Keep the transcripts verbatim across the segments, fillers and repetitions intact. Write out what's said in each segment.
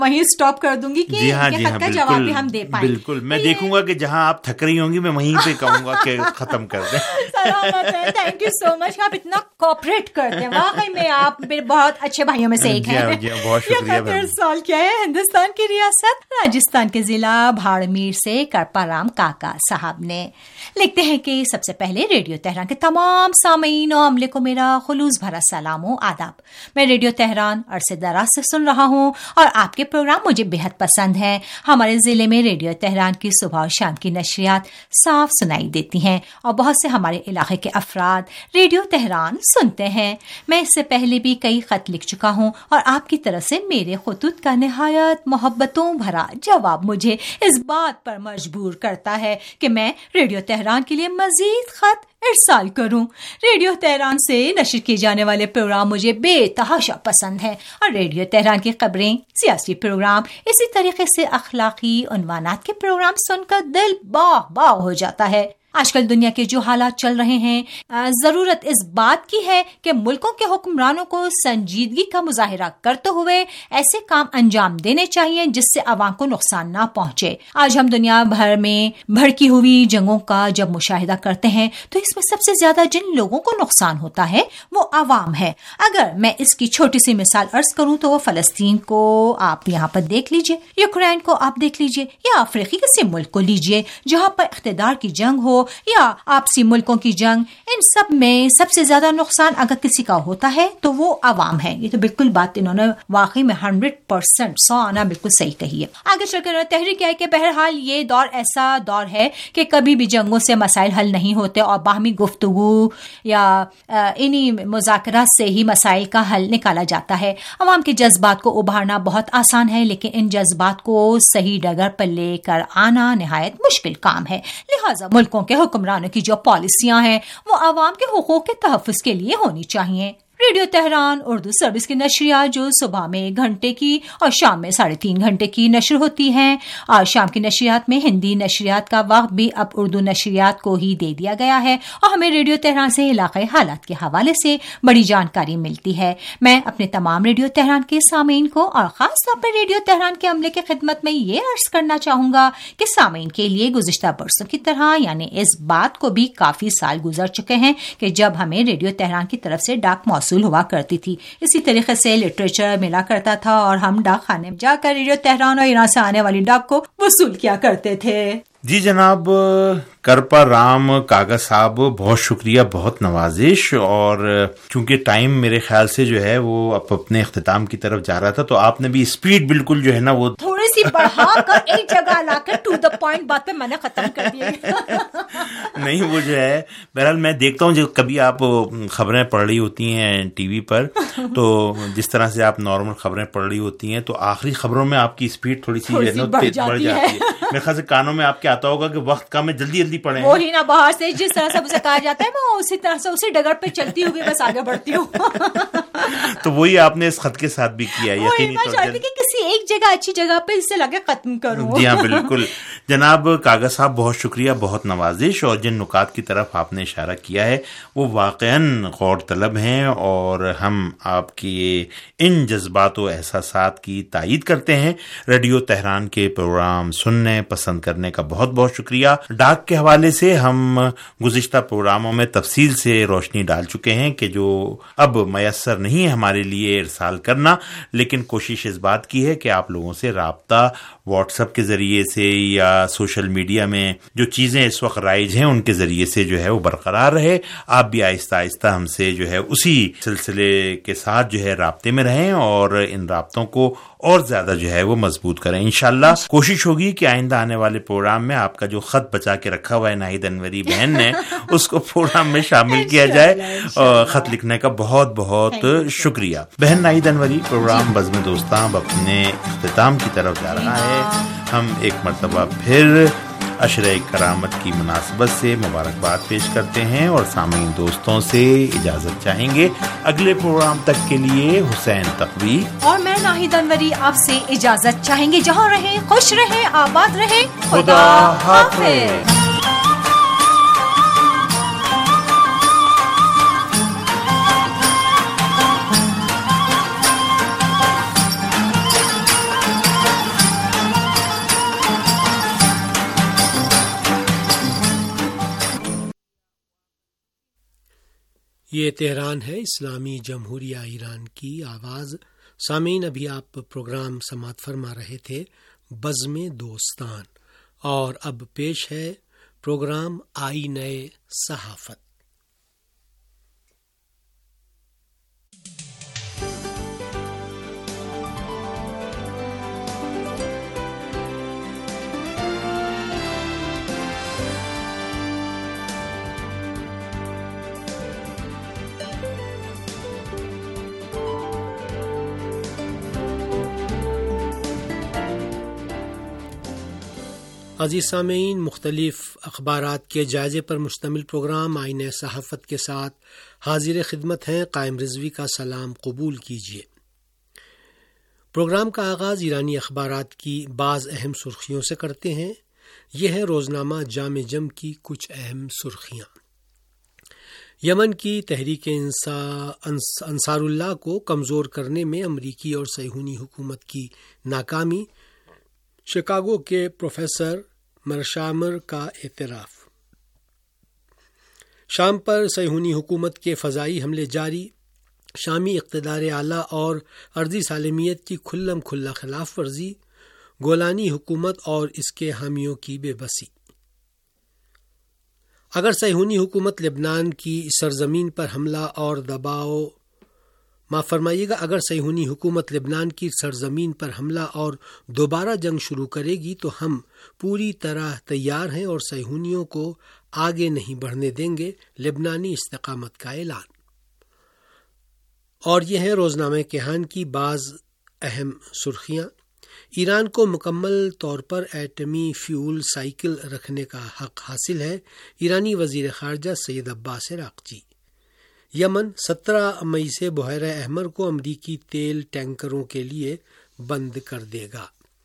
وہیں سٹاپ کر دوں گی کہ جی ہاں جی خط ہاں کا جواب بھی ہم دے پائیں. بالکل میں دیکھوں گا کہ جہاں آپ تھک رہی ہوں گی میں وہیں پہ کہوں گا کہ ختم کر دیں. سلامت ہے. Thank you so much. آپ اتنا کوپریٹ کرتے ہیں, واقعی میں آپ میرے بہت اچھے بھائیوں میں سے ایک ہیں. بہت شکریہ. یہ سوال کیا ہے؟ ہندوستان کی ریاست راجستھان کے ضلع بھاڑمیر سے کرپا رام کاکا صاحب نے لکھتے ہیں کہ سب سے پہلے ریڈیو تہران کے تمام سامعین و عملے کو میرا خلوص بھرا سلام و آداب. میں ریڈیو تہران عرصے دراز سے سن رہا ہوں اور آپ کے پروگرام مجھے بہت پسند ہیں. ہمارے ضلع میں ریڈیو تہران کی صبح اور شام کی نشریات صاف سنائی دیتی ہیں اور بہت سے ہمارے علاقے کے افراد ریڈیو تہران سنتے ہیں. میں اس سے پہلے بھی کئی خط لکھ چکا ہوں اور آپ کی طرف سے میرے خطوط کا نہایت محبتوں بھرا جواب مجھے اس بات پر مجبور کرتا ہے کہ میں ریڈیو تہران کے لیے مزید خط ارسال کروں. ریڈیو تہران سے نشر کیے جانے والے پروگرام مجھے بے تحاشا پسند ہیں اور ریڈیو تہران کی خبریں, سیاسی پروگرام, اسی طریقے سے اخلاقی عنوانات کے پروگرام سن کر دل باغ باغ ہو جاتا ہے. آج کل دنیا کے جو حالات چل رہے ہیں, ضرورت اس بات کی ہے کہ ملکوں کے حکمرانوں کو سنجیدگی کا مظاہرہ کرتے ہوئے ایسے کام انجام دینے چاہیے جس سے عوام کو نقصان نہ پہنچے. آج ہم دنیا بھر میں بھڑکی ہوئی جنگوں کا جب مشاہدہ کرتے ہیں تو اس میں سب سے زیادہ جن لوگوں کو نقصان ہوتا ہے وہ عوام ہے. اگر میں اس کی چھوٹی سی مثال عرض کروں تو وہ فلسطین کو آپ یہاں پر دیکھ لیجئے, یوکرین کو آپ دیکھ لیجئے, یا افریقی کسی ملک کو لیجئے جہاں پر اقتدار کی جنگ ہو یا آپسی ملکوں کی جنگ. ان سب میں سب سے زیادہ نقصان اگر کسی کا ہوتا ہے تو وہ عوام ہے. یہ تو بالکل بات انہوں نے واقعی میں ہنڈریڈ پرسینٹ سو آنا بالکل صحیح کہی ہے. آگے چل کر تحریر کیا ہے کہ بہرحال یہ دور ایسا دور ہے کہ کبھی بھی جنگوں سے مسائل حل نہیں ہوتے اور باہمی گفتگو یا انہی مذاکرات سے ہی مسائل کا حل نکالا جاتا ہے. عوام کے جذبات کو ابھارنا بہت آسان ہے لیکن ان جذبات کو صحیح ڈگر پر لے کر آنا نہایت مشکل کام ہے. لہٰذا ملکوں کے حکمرانوں کی جو پالیسیاں ہیں وہ عوام کے حقوق کے تحفظ کے لیے ہونی چاہیے. ریڈیو تہران اردو سروس کی نشریات جو صبح میں ایک گھنٹے کی اور شام میں ساڑھے تین گھنٹے کی نشر ہوتی ہیں, اور شام کی نشریات میں ہندی نشریات کا وقت بھی اب اردو نشریات کو ہی دے دیا گیا ہے اور ہمیں ریڈیو تہران سے علاقائی حالات کے حوالے سے بڑی جانکاری ملتی ہے. میں اپنے تمام ریڈیو تہران کے سامعین کو اور خاص طور پر ریڈیو تہران کے عملے کی خدمت میں یہ عرض کرنا چاہوں گا کہ سامعین کے لیے گزشتہ برسوں کی طرح یعنی اس بات کو بھی کافی سال گزر چکے ہیں کہ جب ہمیں ریڈیو تہران کی طرف سے ڈاک موصول ہوا کرتی تھی. اسی طریقے سے لٹریچر ملا کرتا تھا اور ہم ڈاک خانے میں جا کر ریڈیو تہران اور ایران سے آنے والی ڈاک کو وصول کیا کرتے تھے. جی جناب کرپا رام کاغا صاحب, بہت شکریہ, بہت نوازش. اور چونکہ ٹائم میرے خیال سے جو ہے وہ اب اپنے اختتام کی طرف جا رہا تھا تو آپ نے بھی اسپیڈ بالکل جو ہے نا وہ تھوڑی سی بڑھا کر ایک جگہ لا کر ٹو دا پوائنٹ بات پہ میں نے ختم کر دیا. نہیں وہ جو ہے بہرحال میں دیکھتا ہوں جب کبھی آپ خبریں پڑھ رہی ہوتی ہیں ٹی وی پر تو جس طرح سے آپ نارمل خبریں پڑھ رہی ہوتی ہیں تو آخری خبروں میں آپ کی اسپیڈ تھوڑی سی بڑھ جاتی ہے. میرے خیال سے کانوں میں آپ کے آتا ہوگا کہ وقت کم ہے, جلدی جلدی پڑھیں. وہی نا, باہر سے جس طرح سے اسے کہا جاتا ہے میں اسی طرح سے اسی ڈگر پہ چلتی ہوئی بس آگے بڑھتی ہوں. تو وہی آپ نے اس خط کے ساتھ بھی کیا, یقینی طور پر کہ کسی ایک جگہ اچھی جگہ پہ اسے لگے ختم کروں. جی ہاں بالکل. جناب کاغا صاحب بہت شکریہ, بہت نوازش. اور جن نکات کی طرف آپ نے اشارہ کیا ہے وہ واقعاً غور طلب ہیں اور ہم آپ کی ان جذبات و احساسات کی تائید کرتے ہیں. ریڈیو تہران کے پروگرام سننے پسند کرنے کا بہت بہت شکریہ. ڈاک کے حوالے سے ہم گزشتہ پروگراموں میں تفصیل سے روشنی ڈال چکے ہیں کہ جو اب میسر نہیں ہے ہمارے لیے ارسال کرنا, لیکن کوشش اس بات کی ہے کہ آپ لوگوں سے رابطہ واٹس ایپ کے ذریعے سے یا سوشل میڈیا میں جو چیزیں اس وقت رائج ہیں ان کے ذریعے سے جو ہے وہ برقرار رہے. آپ بھی آہستہ آہستہ ہم سے جو ہے اسی سلسلے کے ساتھ جو ہے رابطے میں رہیں اور ان رابطوں کو اور زیادہ جو ہے وہ مضبوط کریں. انشاءاللہ کوشش ہوگی کہ آئندہ آنے والے پروگرام میں آپ کا جو خط بچا کے رکھا ہوا ہے ناہید انوری بہن نے اس کو پروگرام میں شامل کیا جائے. اور خط لکھنے کا بہت بہت شکریہ. بہن ناہید انوری, پروگرام بزم دوستاں اپنے اختتام کی طرف جا رہا ہے. ہم ایک مرتبہ پھر عشرۂ کرامت کی مناسبت سے مبارکباد پیش کرتے ہیں اور سامعین دوستوں سے اجازت چاہیں گے. اگلے پروگرام تک کے لیے حسین تقوی اور میں ناہید انوری آپ سے اجازت چاہیں گے. جہاں رہیں خوش رہیں, آباد رہیں. خدا حافظ. یہ تہران ہے، اسلامی جمہوریہ ایران کی آواز۔ سامعین، ابھی آپ پروگرام سماعت فرما رہے تھے بزم دوستان، اور اب پیش ہے پروگرام آئینہ صحافت۔ عزیز سامعین، مختلف اخبارات کے جائزے پر مشتمل پروگرام آئینہ صحافت کے ساتھ حاضر خدمت ہیں۔ قائم رضوی کا سلام قبول کیجیے۔ پروگرام کا آغاز ایرانی اخبارات کی بعض اہم سرخیوں سے کرتے ہیں۔ یہ ہے روزنامہ جام جم کی کچھ اہم سرخیاں۔ یمن کی تحریک انصار اللہ کو کمزور کرنے میں امریکی اور صہیونی حکومت کی ناکامی، شکاگو کے پروفیسر مرشامر کا اعتراف۔ شام پر صہیونی حکومت کے فضائی حملے جاری، شامی اقتدار اعلیٰ اور ارضی سالمیت کی کھلم کھلا خلاف ورزی، گولانی حکومت اور اس کے حامیوں کی بے بسی۔ اگر صہیونی حکومت لبنان کی سرزمین پر حملہ اور دباؤ معاف فرمائیے گا اگر صہیونی حکومت لبنان کی سرزمین پر حملہ اور دوبارہ جنگ شروع کرے گی تو ہم پوری طرح تیار ہیں اور صہیونیوں کو آگے نہیں بڑھنے دیں گے، لبنانی استقامت کا اعلان۔ اور یہ ہے روزنامہ کیہان کی بعض اہم سرخیاں۔ ایران کو مکمل طور پر ایٹمی فیول سائیکل رکھنے کا حق حاصل ہے، ایرانی وزیر خارجہ سید عباس عراقچی۔ یمن سترہ مئی سے بحیرہ احمر کو امریکی تیل ٹینکروں کے لیے بند کر دے گا۔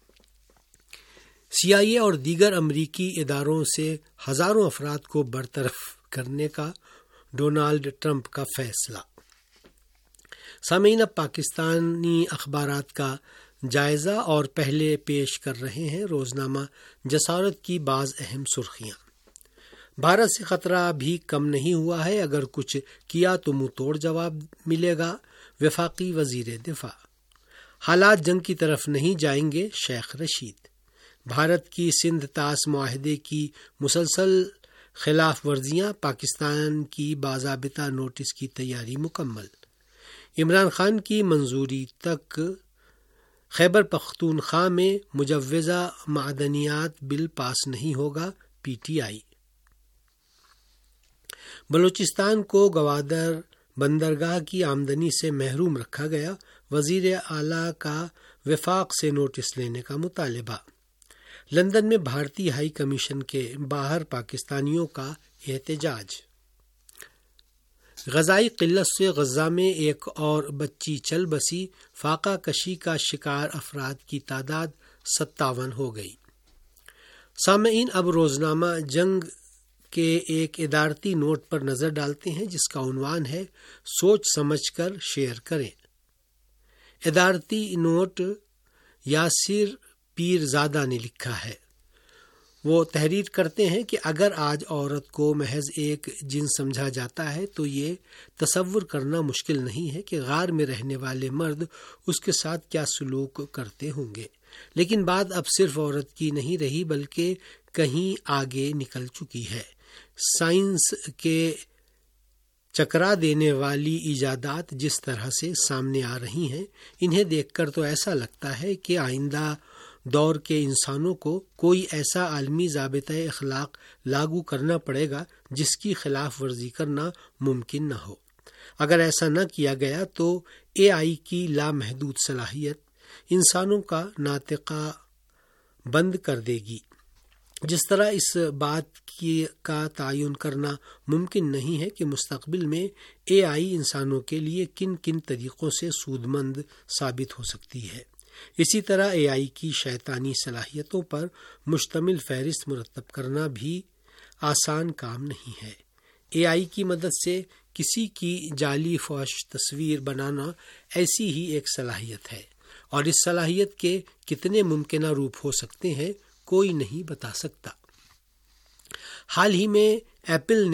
سی آئی اے اور دیگر امریکی اداروں سے ہزاروں افراد کو برطرف کرنے کا ڈونالڈ ٹرمپ کا فیصلہ۔ سامعین، اب پاکستانی اخبارات کا جائزہ اور پہلے پیش کر رہے ہیں روزنامہ جسارت کی بعض اہم سرخیاں۔ بھارت سے خطرہ بھی کم نہیں ہوا ہے، اگر کچھ کیا تو منہ توڑ جواب ملے گا، وفاقی وزیر دفاع۔ حالات جنگ کی طرف نہیں جائیں گے، شیخ رشید۔ بھارت کی سندھ طاس معاہدے کی مسلسل خلاف ورزیاں، پاکستان کی باضابطہ نوٹس کی تیاری مکمل۔ عمران خان کی منظوری تک خیبر پختونخوا میں مجوزہ معدنیات بل پاس نہیں ہوگا، پی ٹی آئی۔ بلوچستان کو گوادر بندرگاہ کی آمدنی سے محروم رکھا گیا، وزیر اعلیٰ کا وفاق سے نوٹس لینے کا مطالبہ۔ لندن میں بھارتی ہائی کمیشن کے باہر پاکستانیوں کا احتجاج۔ غذائی قلت سے غزہ میں ایک اور بچی چل بسی، فاقہ کشی کا شکار افراد کی تعداد ستاون ہو گئی۔ سامعین، اب روزنامہ جنگ کے ایک ادارتی نوٹ پر نظر ڈالتے ہیں جس کا عنوان ہے سوچ سمجھ کر شیئر کریں۔ ادارتی نوٹ یاسر پیر زادہ نے لکھا ہے۔ وہ تحریر کرتے ہیں کہ اگر آج عورت کو محض ایک جنس سمجھا جاتا ہے تو یہ تصور کرنا مشکل نہیں ہے کہ غار میں رہنے والے مرد اس کے ساتھ کیا سلوک کرتے ہوں گے، لیکن بات اب صرف عورت کی نہیں رہی بلکہ کہیں آگے نکل چکی ہے۔ سائنس کے چکرا دینے والی ایجادات جس طرح سے سامنے آ رہی ہیں، انہیں دیکھ کر تو ایسا لگتا ہے کہ آئندہ دور کے انسانوں کو کوئی ایسا عالمی ضابطۂ اخلاق لاگو کرنا پڑے گا جس کی خلاف ورزی کرنا ممکن نہ ہو۔ اگر ایسا نہ کیا گیا تو اے آئی کی لامحدود صلاحیت انسانوں کا ناطقہ بند کر دے گی۔ جس طرح اس بات کی کا تعین کرنا ممکن نہیں ہے کہ مستقبل میں اے آئی انسانوں کے لیے کن کن طریقوں سے سود مند ثابت ہو سکتی ہے، اسی طرح اے آئی کی شیطانی صلاحیتوں پر مشتمل فہرست مرتب کرنا بھی آسان کام نہیں ہے۔ اے آئی کی مدد سے کسی کی جعلی فحش تصویر بنانا ایسی ہی ایک صلاحیت ہے، اور اس صلاحیت کے کتنے ممکنہ روپ ہو سکتے ہیں کوئی نہیں بتا سکتا۔ حال ہی میں ایپل نے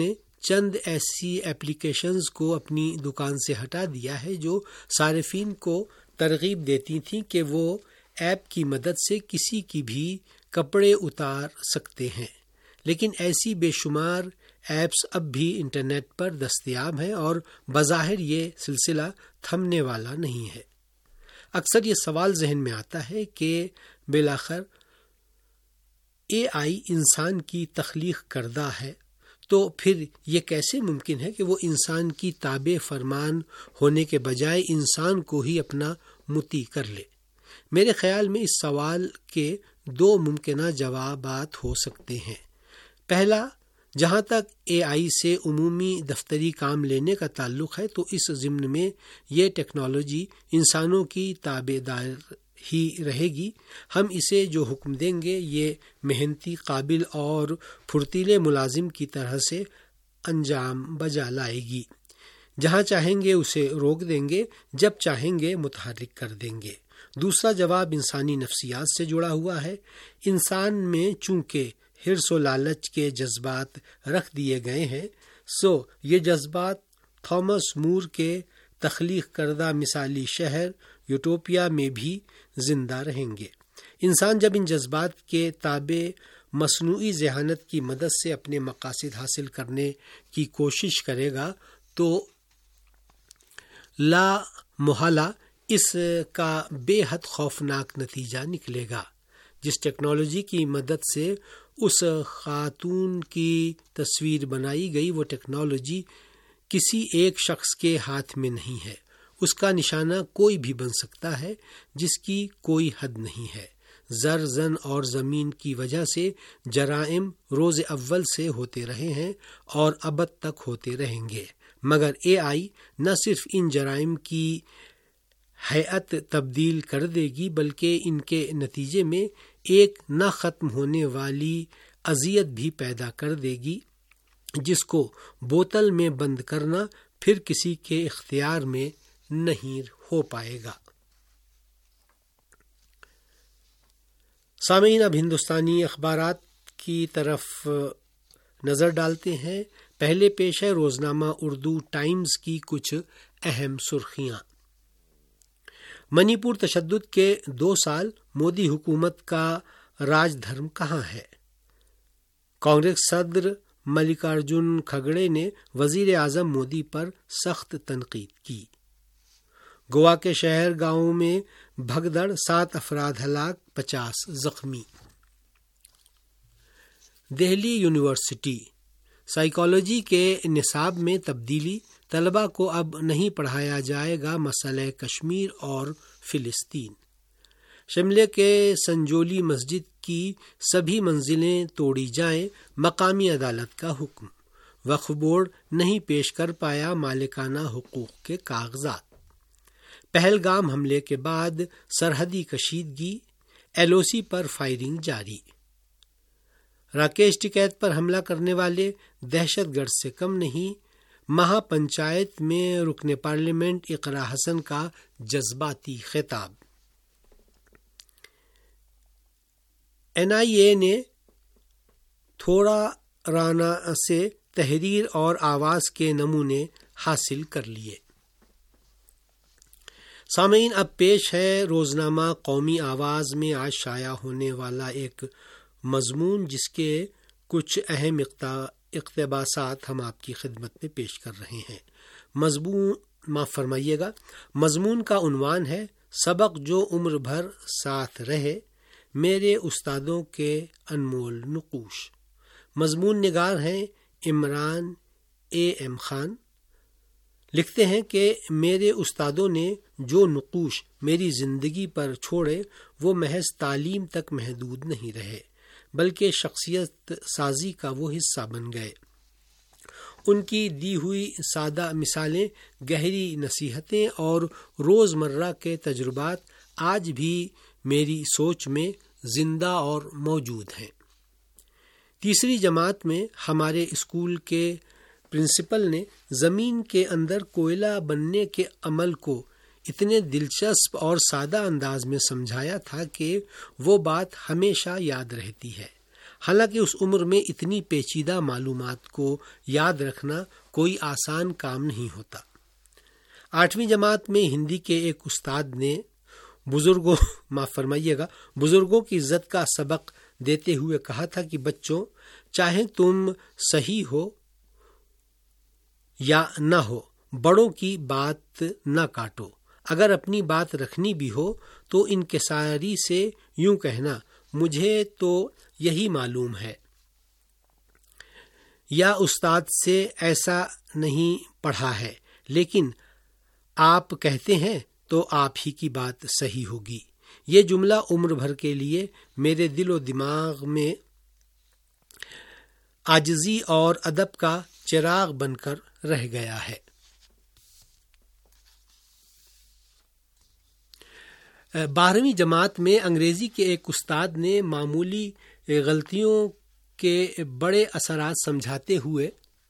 چند ایسی ایپلیکیشنز کو اپنی دکان سے ہٹا دیا ہے جو صارفین کو ترغیب دیتی تھیں کہ وہ ایپ کی مدد سے کسی کی بھی کپڑے اتار سکتے ہیں، لیکن ایسی بے شمار ایپس اب بھی انٹرنیٹ پر دستیاب ہیں اور بظاہر یہ سلسلہ تھمنے والا نہیں ہے۔ اکثر یہ سوال ذہن میں آتا ہے کہ بالآخر اے آئی انسان کی تخلیق کردہ ہے، تو پھر یہ کیسے ممکن ہے کہ وہ انسان کی تابع فرمان ہونے کے بجائے انسان کو ہی اپنا مطیع کر لے؟ میرے خیال میں اس سوال کے دو ممکنہ جوابات ہو سکتے ہیں۔ پہلا، جہاں تک اے آئی سے عمومی دفتری کام لینے کا تعلق ہے تو اس ضمن میں یہ ٹیکنالوجی انسانوں کی تابع دار ہی رہے گی۔ ہم اسے جو حکم دیں گے یہ محنتی، قابل اور پھرتیلے ملازم کی طرح سے انجام بجا لائے گی۔ جہاں چاہیں گے اسے روک دیں گے، جب چاہیں گے متحرک کر دیں گے۔ دوسرا جواب انسانی نفسیات سے جڑا ہوا ہے۔ انسان میں چونکہ حرص و لالچ کے جذبات رکھ دیے گئے ہیں، سو یہ جذبات تھامس مور کے تخلیق کردہ مثالی شہر یوٹوپیا میں بھی زندہ رہیں گے۔ انسان جب ان جذبات کے تابع مصنوعی ذہانت کی مدد سے اپنے مقاصد حاصل کرنے کی کوشش کرے گا تو لا محالہ اس کا بے حد خوفناک نتیجہ نکلے گا۔ جس ٹیکنالوجی کی مدد سے اس خاتون کی تصویر بنائی گئی، وہ ٹیکنالوجی کسی ایک شخص کے ہاتھ میں نہیں ہے۔ اس کا نشانہ کوئی بھی بن سکتا ہے، جس کی کوئی حد نہیں ہے۔ زر، زن اور زمین کی وجہ سے جرائم روز اول سے ہوتے رہے ہیں اور ابد تک ہوتے رہیں گے، مگر اے آئی نہ صرف ان جرائم کی ہیئت تبدیل کر دے گی بلکہ ان کے نتیجے میں ایک نہ ختم ہونے والی اذیت بھی پیدا کر دے گی، جس کو بوتل میں بند کرنا پھر کسی کے اختیار میں نہیں ہو پائے گا۔ سامعین، اب ہندوستانی اخبارات کی طرف نظر ڈالتے ہیں۔ پہلے پیش ہے روزنامہ اردو ٹائمز کی کچھ اہم سرخیاں۔ منی پور تشدد کے دو سال، مودی حکومت کا راج دھرم کہاں ہے؟ کانگریس صدر ملکارجن کھگڑے نے وزیر اعظم مودی پر سخت تنقید کی۔ گوا کے شہر گاؤں میں بھگدڑ، سات افراد ہلاک، پچاس زخمی۔ دہلی یونیورسٹی سائیکالوجی کے نصاب میں تبدیلی، طلبہ کو اب نہیں پڑھایا جائے گا مسئلہ کشمیر اور فلسطین۔ شملے کے سنجولی مسجد کی سبھی منزلیں توڑی جائیں، مقامی عدالت کا حکم۔ وقف بورڈ نہیں پیش کر پایا مالکانہ حقوق کے کاغذات۔ پہلگام حملے کے بعد سرحدی کشیدگی، ایل او سی پر فائرنگ جاری۔ راکیش ٹکیت پر حملہ کرنے والے دہشت گرد سے کم نہیں، مہا پنچایت میں رکن پارلیمنٹ اقرا حسن کا جذباتی خطاب۔ این آئی اے نے تھوڑا رانا سے تحریر اور آواز کے نمونے حاصل کر لیے۔ سامعین، اب پیش ہے روزنامہ قومی آواز میں آج شائع ہونے والا ایک مضمون، جس کے کچھ اہم اقتباسات ہم آپ کی خدمت میں پیش کر رہے ہیں۔ مضمون معاف فرمائیے گا مضمون کا عنوان ہے سبق جو عمر بھر ساتھ رہے، میرے استادوں کے انمول نقوش۔ مضمون نگار ہیں عمران اے ایم خان۔ لکھتے ہیں کہ میرے استادوں نے جو نقوش میری زندگی پر چھوڑے وہ محض تعلیم تک محدود نہیں رہے، بلکہ شخصیت سازی کا وہ حصہ بن گئے۔ ان کی دی ہوئی سادہ مثالیں، گہری نصیحتیں اور روزمرہ کے تجربات آج بھی میری سوچ میں زندہ اور موجود ہیں۔ تیسری جماعت میں ہمارے اسکول کے پرنسپل نے زمین کے اندر کوئلہ بننے کے عمل کو اتنے دلچسپ اور سادہ انداز میں سمجھایا تھا کہ وہ بات ہمیشہ یاد رہتی ہے۔ حالانکہ اس عمر میں اتنی پیچیدہ معلومات کو یاد رکھنا کوئی آسان کام نہیں ہوتا۔ آٹھویں جماعت میں ہندی کے ایک استاد نے بزرگوں معاف فرمائیے گا بزرگوں کی عزت کا سبق دیتے ہوئے کہا تھا کہ بچوں، چاہے تم صحیح ہو یا نہ ہو، بڑوں کی بات نہ کاٹو۔ اگر اپنی بات رکھنی بھی ہو تو انکساری سے یوں کہنا، مجھے تو یہی معلوم ہے، یا استاد سے ایسا نہیں پڑھا ہے، لیکن آپ کہتے ہیں تو آپ ہی کی بات صحیح ہوگی۔ یہ جملہ عمر بھر کے لیے میرے دل و دماغ میں عاجزی اور ادب کا چراغ بن کر رہ گیا ہے۔ بارہویں جماعت میں انگریزی کے ایک استاد نے معمولی غلطیوں کے بڑے اثرات سمجھاتے ہوئے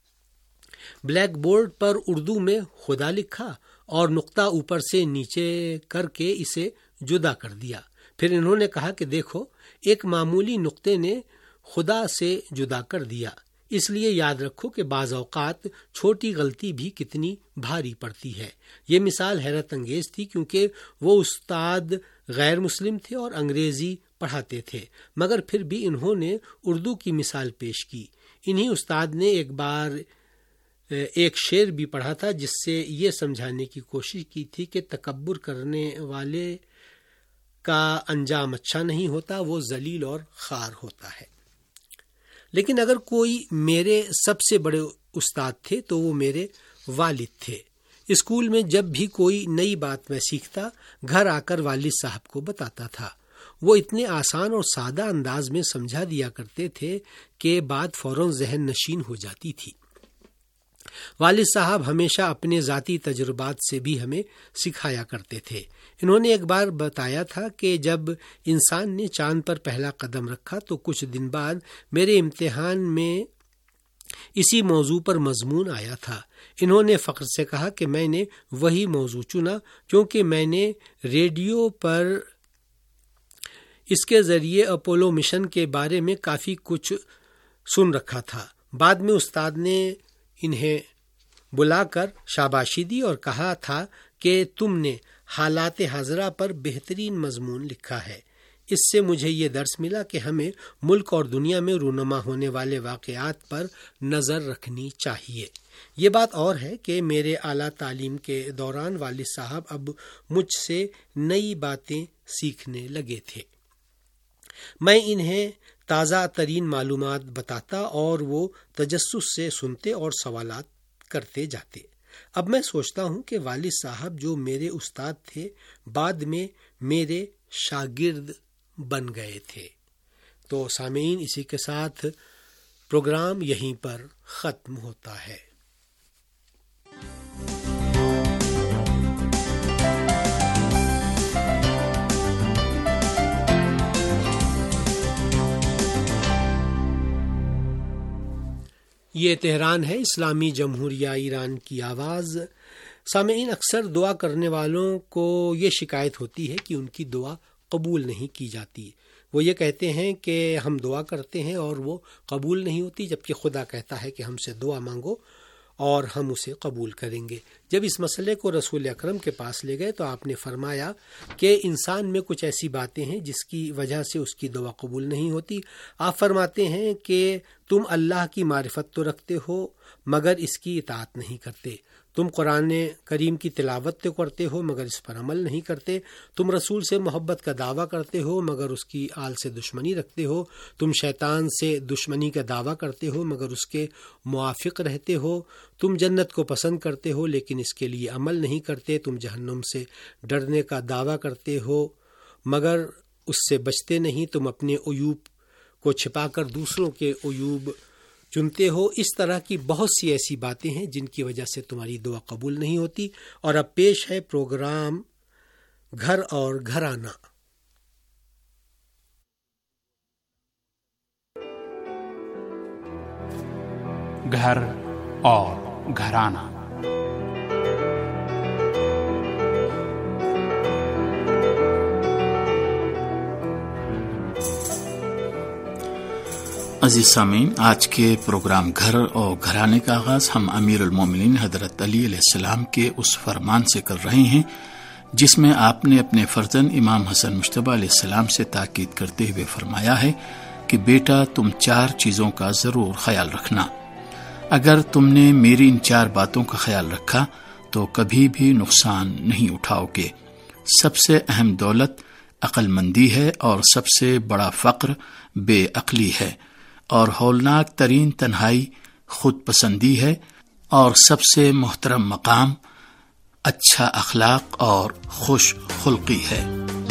بلیک بورڈ پر اردو میں خدا لکھا اور نقطہ اوپر سے نیچے کر کے اسے جدا کر دیا۔ پھر انہوں نے کہا کہ دیکھو، ایک معمولی نقطے نے خدا سے جدا کر دیا، اس لیے یاد رکھو کہ بعض اوقات چھوٹی غلطی بھی کتنی بھاری پڑتی ہے۔ یہ مثال حیرت انگیز تھی کیونکہ وہ استاد غیر مسلم تھے اور انگریزی پڑھاتے تھے، مگر پھر بھی انہوں نے اردو کی مثال پیش کی۔ انہی استاد نے ایک بار ایک شعر بھی پڑھا تھا جس سے یہ سمجھانے کی کوشش کی تھی کہ تکبر کرنے والے کا انجام اچھا نہیں ہوتا، وہ ذلیل اور خوار ہوتا ہے۔ لیکن اگر کوئی میرے سب سے بڑے استاد تھے تو وہ میرے والد تھے۔ اسکول میں جب بھی کوئی نئی بات میں سیکھتا، گھر آ کر والد صاحب کو بتاتا تھا۔ وہ اتنے آسان اور سادہ انداز میں سمجھا دیا کرتے تھے کہ بات فوراً ذہن نشین ہو جاتی تھی۔ والد صاحب ہمیشہ اپنے ذاتی تجربات سے بھی ہمیں سکھایا کرتے تھے۔ انہوں نے ایک بار بتایا تھا کہ جب انسان نے چاند پر پہلا قدم رکھا تو کچھ دن بعد میرے امتحان میں اسی موضوع پر مضمون آیا تھا۔ انہوں نے فخر سے کہا کہ میں نے وہی موضوع چنا کیونکہ میں نے ریڈیو پر اس کے ذریعے اپولو مشن کے بارے میں کافی کچھ سن رکھا تھا۔ بعد میں استاد نے انہیں بلا کر شاباشی دی اور کہا تھا کہ تم نے حالات حاضرہ پر بہترین مضمون لکھا ہے۔ اس سے مجھے یہ درس ملا کہ ہمیں ملک اور دنیا میں رونما ہونے والے واقعات پر نظر رکھنی چاہیے۔ یہ بات اور ہے کہ میرے اعلیٰ تعلیم کے دوران والد صاحب اب مجھ سے نئی باتیں سیکھنے لگے تھے۔ میں انہیں تازہ ترین معلومات بتاتا اور وہ تجسس سے سنتے اور سوالات کرتے جاتے۔ اب میں سوچتا ہوں کہ والد صاحب جو میرے استاد تھے بعد میں میرے شاگرد بن گئے تھے۔ تو سامعین، اسی کے ساتھ پروگرام یہیں پر ختم ہوتا ہے۔ یہ تہران ہے، اسلامی جمہوریہ ایران کی آواز۔ سامعین، اکثر دعا کرنے والوں کو یہ شکایت ہوتی ہے کہ ان کی دعا قبول نہیں کی جاتی۔ وہ یہ کہتے ہیں کہ ہم دعا کرتے ہیں اور وہ قبول نہیں ہوتی، جبکہ خدا کہتا ہے کہ ہم سے دعا مانگو اور ہم اسے قبول کریں گے۔ جب اس مسئلے کو رسول اکرم کے پاس لے گئے تو آپ نے فرمایا کہ انسان میں کچھ ایسی باتیں ہیں جس کی وجہ سے اس کی دعا قبول نہیں ہوتی۔ آپ فرماتے ہیں کہ تم اللہ کی معرفت تو رکھتے ہو مگر اس کی اطاعت نہیں کرتے، تم قرآن کریم کی تلاوت تو کرتے ہو مگر اس پر عمل نہیں کرتے، تم رسول سے محبت کا دعویٰ کرتے ہو مگر اس کی آل سے دشمنی رکھتے ہو، تم شیطان سے دشمنی کا دعویٰ کرتے ہو مگر اس کے موافق رہتے ہو، تم جنت کو پسند کرتے ہو لیکن اس کے لیے عمل نہیں کرتے، تم جہنم سے ڈرنے کا دعویٰ کرتے ہو مگر اس سے بچتے نہیں، تم اپنے عیوب کو چھپا کر دوسروں کے عیوب چنتے ہو۔ اس طرح کی بہت سی ایسی باتیں ہیں جن کی وجہ سے تمہاری دعا قبول نہیں ہوتی۔ اور اب پیش ہے پروگرام گھر اور گھرانہ۔ گھر اور گھرانہ۔ عزیز سامعین، آج کے پروگرام گھر اور گھرانے کا آغاز ہم امیر المومنین حضرت علی علیہ السلام کے اس فرمان سے کر رہے ہیں جس میں آپ نے اپنے فرزند امام حسن مجتبی علیہ السلام سے تاکید کرتے ہوئے فرمایا ہے کہ بیٹا، تم چار چیزوں کا ضرور خیال رکھنا۔ اگر تم نے میری ان چار باتوں کا خیال رکھا تو کبھی بھی نقصان نہیں اٹھاؤ گے۔ سب سے اہم دولت عقل مندی ہے، اور سب سے بڑا فقر بے عقلی ہے، اور ہولناک ترین تنہائی خود پسندی ہے، اور سب سے محترم مقام اچھا اخلاق اور خوش خلقی ہے۔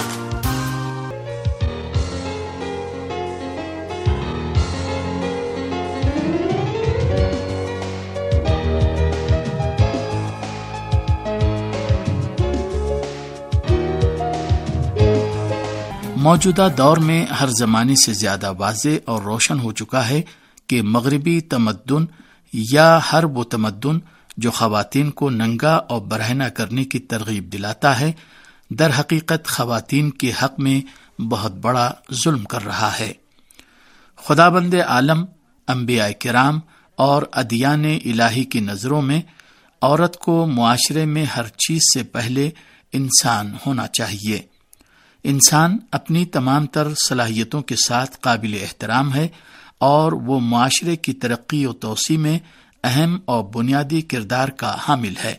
موجودہ دور میں ہر زمانے سے زیادہ واضح اور روشن ہو چکا ہے کہ مغربی تمدن یا حرب و تمدن جو خواتین کو ننگا اور برہنہ کرنے کی ترغیب دلاتا ہے، در حقیقت خواتین کے حق میں بہت بڑا ظلم کر رہا ہے۔ خداوند عالم، انبیاء کرام اور ادیان الہی کی نظروں میں عورت کو معاشرے میں ہر چیز سے پہلے انسان ہونا چاہیے۔ انسان اپنی تمام تر صلاحیتوں کے ساتھ قابل احترام ہے، اور وہ معاشرے کی ترقی و توسیع میں اہم اور بنیادی کردار کا حامل ہے۔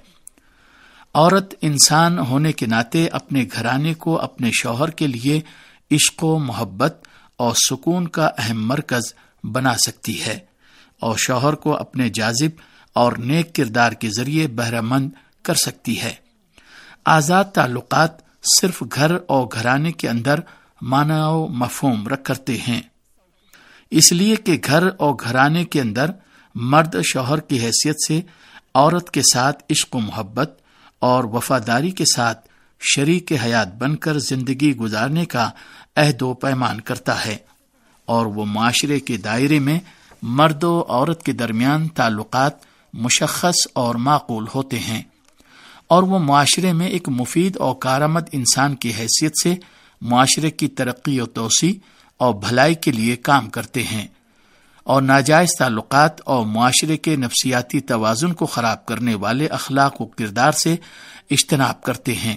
عورت انسان ہونے کے ناطے اپنے گھرانے کو اپنے شوہر کے لیے عشق و محبت اور سکون کا اہم مرکز بنا سکتی ہے، اور شوہر کو اپنے جاذب اور نیک کردار کے ذریعے بہرہ مند کر سکتی ہے۔ آزاد تعلقات صرف گھر اور گھرانے کے اندر معنی و مفہوم رکھ کرتے ہیں، اس لیے کہ گھر اور گھرانے کے اندر مرد شوہر کی حیثیت سے عورت کے ساتھ عشق و محبت اور وفاداری کے ساتھ شریک حیات بن کر زندگی گزارنے کا عہد و پیمان کرتا ہے، اور وہ معاشرے کے دائرے میں مرد و عورت کے درمیان تعلقات مشخص اور معقول ہوتے ہیں، اور وہ معاشرے میں ایک مفید اور کارآمد انسان کی حیثیت سے معاشرے کی ترقی و توسیع اور بھلائی کے لیے کام کرتے ہیں، اور ناجائز تعلقات اور معاشرے کے نفسیاتی توازن کو خراب کرنے والے اخلاق و کردار سے اجتناب کرتے ہیں۔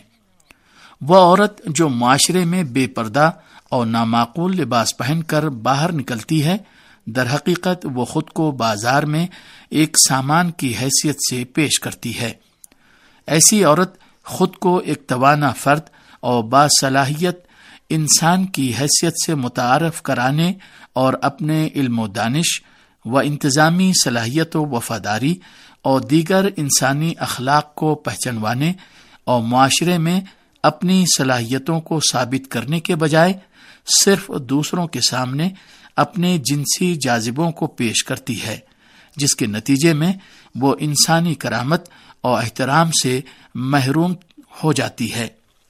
وہ عورت جو معاشرے میں بے پردہ اور نامعقول لباس پہن کر باہر نکلتی ہے، در حقیقت وہ خود کو بازار میں ایک سامان کی حیثیت سے پیش کرتی ہے۔ ایسی عورت خود کو ایک توانا فرد اور باصلاحیت انسان کی حیثیت سے متعارف کرانے اور اپنے علم و دانش و انتظامی صلاحیت و وفاداری اور دیگر انسانی اخلاق کو پہچانوانے اور معاشرے میں اپنی صلاحیتوں کو ثابت کرنے کے بجائے صرف دوسروں کے سامنے اپنے جنسی جاذبوں کو پیش کرتی ہے، جس کے نتیجے میں وہ انسانی کرامت اور احترام سے محروم ہو جاتی ہے۔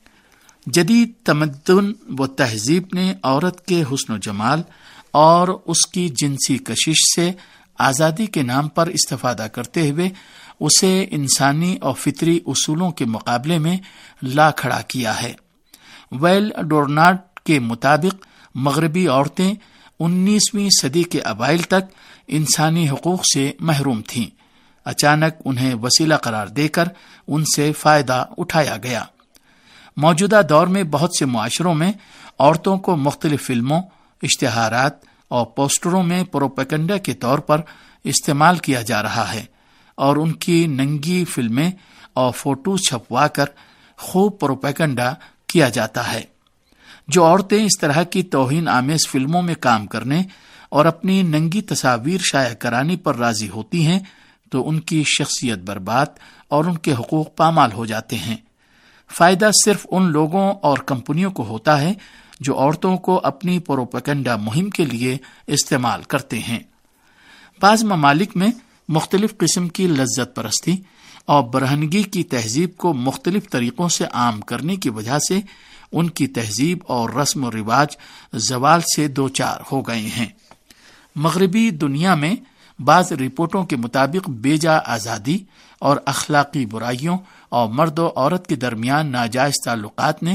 جدید تمدن و تہذیب نے عورت کے حسن و جمال اور اس کی جنسی کشش سے آزادی کے نام پر استفادہ کرتے ہوئے اسے انسانی اور فطری اصولوں کے مقابلے میں لا کھڑا کیا ہے۔ ویل ڈورناٹ کے مطابق مغربی عورتیں انیسویں صدی کے اوائل تک انسانی حقوق سے محروم تھیں۔ اچانک انہیں وسیلہ قرار دے کر ان سے فائدہ اٹھایا گیا۔ موجودہ دور میں بہت سے معاشروں میں عورتوں کو مختلف فلموں، اشتہارات اور پوسٹروں میں پروپیگنڈا کے طور پر استعمال کیا جا رہا ہے، اور ان کی ننگی فلمیں اور فوٹو چھپوا کر خوب پروپیگنڈا کیا جاتا ہے۔ جو عورتیں اس طرح کی توہین آمیز فلموں میں کام کرنے اور اپنی ننگی تصاویر شائع کرانے پر راضی ہوتی ہیں تو ان کی شخصیت برباد اور ان کے حقوق پامال ہو جاتے ہیں۔ فائدہ صرف ان لوگوں اور کمپنیوں کو ہوتا ہے جو عورتوں کو اپنی پروپیگنڈا مہم کے لیے استعمال کرتے ہیں۔ بعض ممالک میں مختلف قسم کی لذت پرستی اور برہنگی کی تہذیب کو مختلف طریقوں سے عام کرنے کی وجہ سے ان کی تہذیب اور رسم و رواج زوال سے دوچار ہو گئے ہیں۔ مغربی دنیا میں بعض رپورٹوں کے مطابق بے جا آزادی اور اخلاقی برائیوں اور مرد و عورت کے درمیان ناجائز تعلقات نے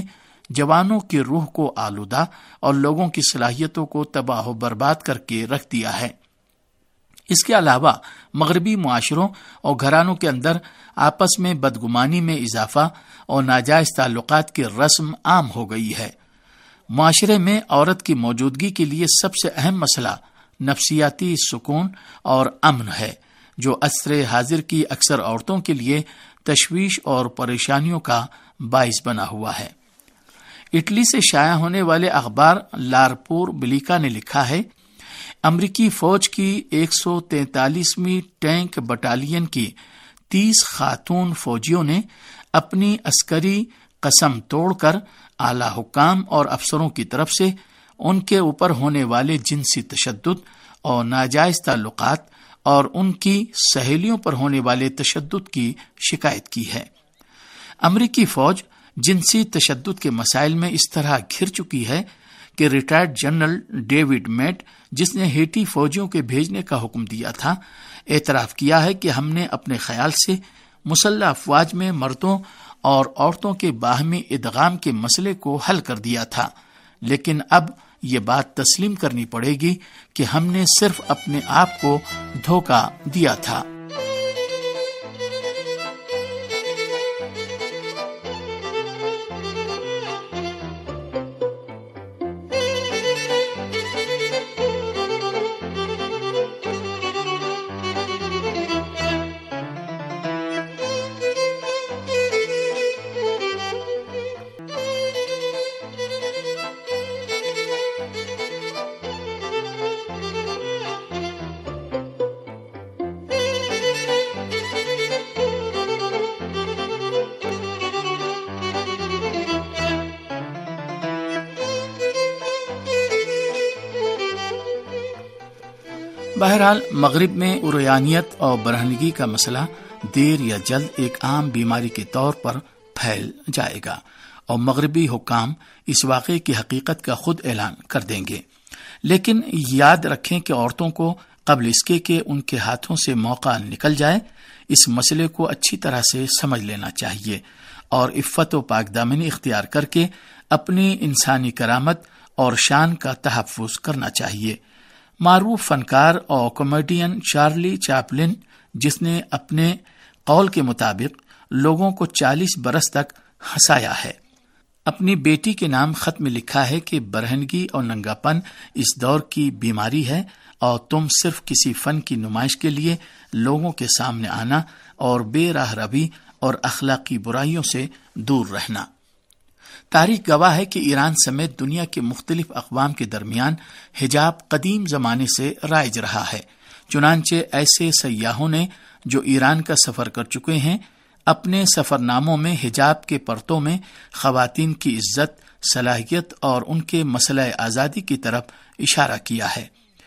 جوانوں کی روح کو آلودہ اور لوگوں کی صلاحیتوں کو تباہ و برباد کر کے رکھ دیا ہے۔ اس کے علاوہ مغربی معاشروں اور گھرانوں کے اندر آپس میں بدگمانی میں اضافہ اور ناجائز تعلقات کی رسم عام ہو گئی ہے۔ معاشرے میں عورت کی موجودگی کے لیے سب سے اہم مسئلہ نفسیاتی سکون اور امن ہے، جو عصر حاضر کی اکثر عورتوں کے لیے تشویش اور پریشانیوں کا باعث بنا ہوا ہے۔ اٹلی سے شائع ہونے والے اخبار لارپور بلیکا نے لکھا ہے، امریکی فوج کی ایک سو تینتالیسویں ٹینک بٹالین کی تیس خاتون فوجیوں نے اپنی عسکری قسم توڑ کر اعلی حکام اور افسروں کی طرف سے ان کے اوپر ہونے والے جنسی تشدد اور ناجائز تعلقات اور ان کی سہیلیوں پر ہونے والے تشدد کی شکایت کی ہے۔ امریکی فوج جنسی تشدد کے مسائل میں اس طرح گھر چکی ہے کہ ریٹائرڈ جنرل ڈیوڈ میٹ، جس نے ہیٹی فوجیوں کے بھیجنے کا حکم دیا تھا، اعتراف کیا ہے کہ ہم نے اپنے خیال سے مسلح افواج میں مردوں اور عورتوں کے باہمی ادغام کے مسئلے کو حل کر دیا تھا، لیکن اب یہ بات تسلیم کرنی پڑے گی کہ ہم نے صرف اپنے آپ کو دھوکہ دیا تھا۔ بہرحال مغرب میں عریانیت اور برہنگی کا مسئلہ دیر یا جلد ایک عام بیماری کے طور پر پھیل جائے گا اور مغربی حکام اس واقعے کی حقیقت کا خود اعلان کر دیں گے، لیکن یاد رکھیں کہ عورتوں کو قبل اس کے کہ ان کے ہاتھوں سے موقع نکل جائے اس مسئلے کو اچھی طرح سے سمجھ لینا چاہیے اور عفت و پاک دامنی اختیار کر کے اپنی انسانی کرامت اور شان کا تحفظ کرنا چاہیے۔ معروف فنکار اور کامیڈین چارلی چاپلن، جس نے اپنے قول کے مطابق لوگوں کو چالیس برس تک ہنسایا ہے، اپنی بیٹی کے نام خط میں لکھا ہے کہ برہنگی اور ننگا پن اس دور کی بیماری ہے اور تم صرف کسی فن کی نمائش کے لیے لوگوں کے سامنے آنا اور بے راہ روی اور اخلاقی برائیوں سے دور رہنا۔ تاریخ گواہ ہے کہ ایران سمیت دنیا کے مختلف اقوام کے درمیان حجاب قدیم زمانے سے رائج رہا ہے، چنانچہ ایسے سیاحوں نے جو ایران کا سفر کر چکے ہیں اپنے سفر ناموں میں حجاب کے پرتوں میں خواتین کی عزت، صلاحیت اور ان کے مسئلہ آزادی کی طرف اشارہ کیا ہے۔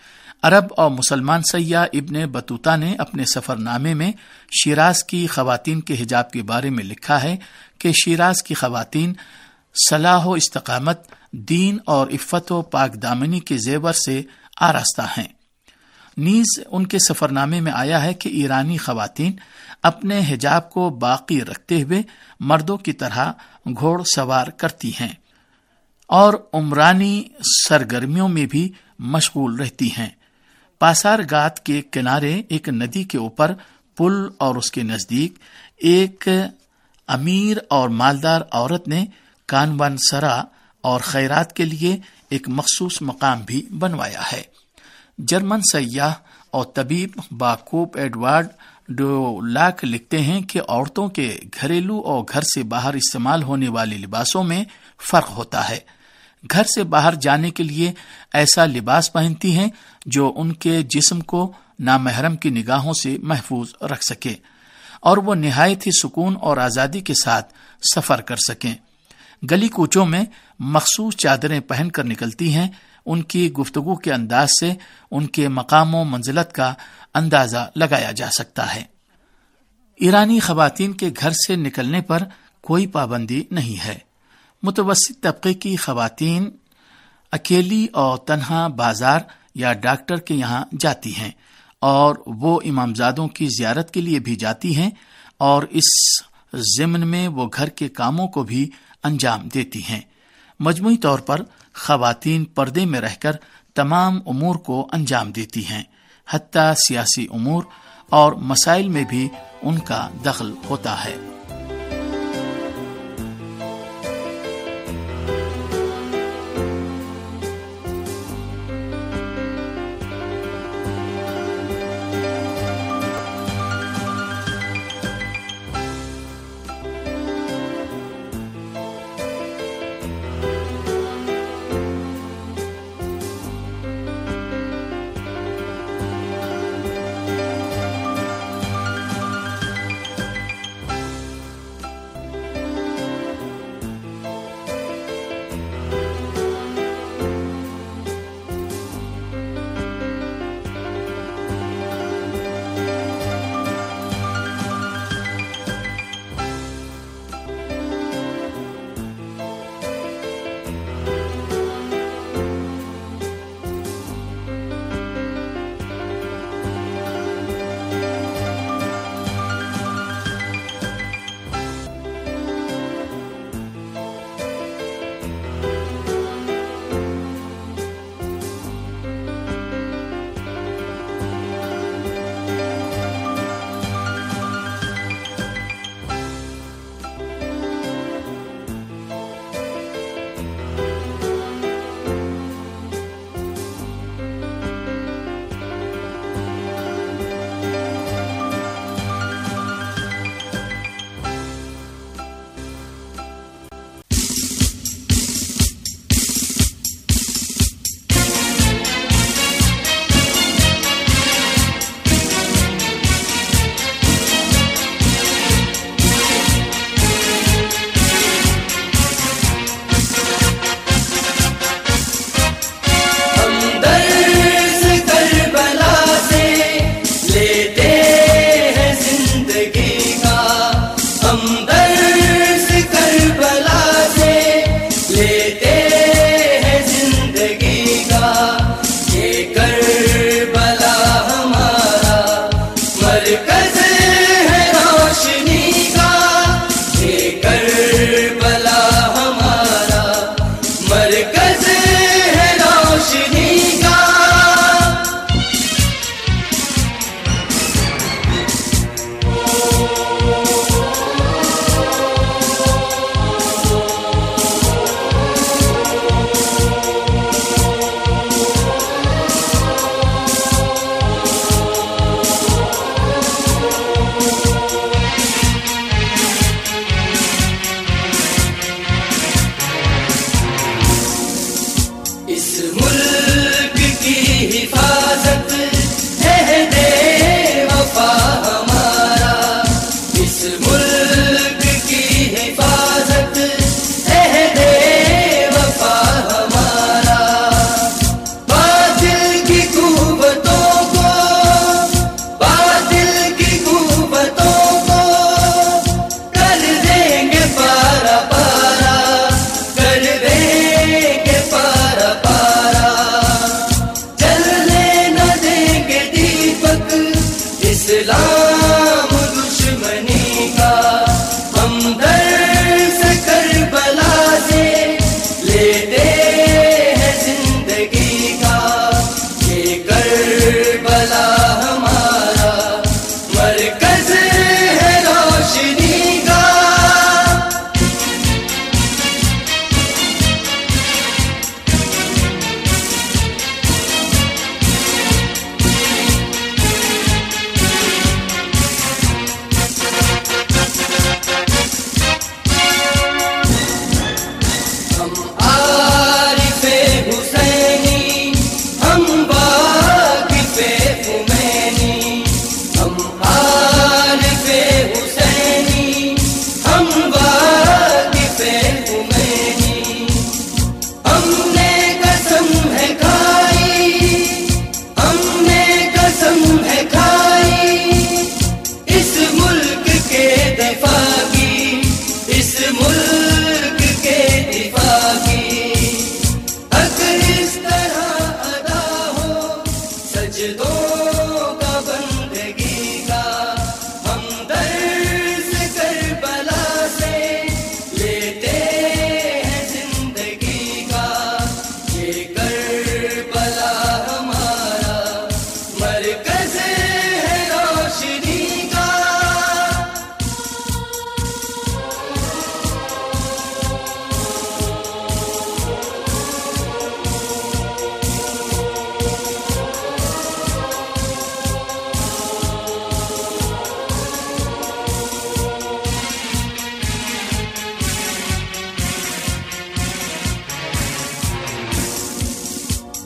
عرب اور مسلمان سیاح ابن بطوطہ نے اپنے سفر نامے میں شیراز کی خواتین کے حجاب کے بارے میں لکھا ہے کہ شیراز کی خواتین صلاح و استقامت، دین اور عفت و پاک دامنی کے زیور سے آراستہ ہیں۔ نیز ان کے سفر نامے میں آیا ہے کہ ایرانی خواتین اپنے حجاب کو باقی رکھتے ہوئے مردوں کی طرح گھوڑ سوار کرتی ہیں اور عمرانی سرگرمیوں میں بھی مشغول رہتی ہیں۔ پاسار گات کے کنارے ایک ندی کے اوپر پل اور اس کے نزدیک ایک امیر اور مالدار عورت نے کانوان سرا اور خیرات کے لیے ایک مخصوص مقام بھی بنوایا ہے۔ جرمن سیاح اور طبیب باکوب ایڈوارڈ ڈو لاک لکھتے ہیں کہ عورتوں کے گھریلو اور گھر سے باہر استعمال ہونے والے لباسوں میں فرق ہوتا ہے۔ گھر سے باہر جانے کے لیے ایسا لباس پہنتی ہیں جو ان کے جسم کو نامحرم کی نگاہوں سے محفوظ رکھ سکے اور وہ نہایت ہی سکون اور آزادی کے ساتھ سفر کر سکیں۔ گلی کوچوں میں مخصوص چادریں پہن کر نکلتی ہیں۔ ان کی گفتگو کے انداز سے ان کے مقام و منزلت کا اندازہ لگایا جا سکتا ہے۔ ایرانی خواتین کے گھر سے نکلنے پر کوئی پابندی نہیں ہے۔ متوسط طبقے کی خواتین اکیلی اور تنہا بازار یا ڈاکٹر کے یہاں جاتی ہیں اور وہ امامزادوں کی زیارت کے لیے بھی جاتی ہیں اور اس ضمن میں وہ گھر کے کاموں کو بھی انجام دیتی ہیں۔ مجموعی طور پر خواتین پردے میں رہ کر تمام امور کو انجام دیتی ہیں، حتیٰ سیاسی امور اور مسائل میں بھی ان کا دخل ہوتا ہے۔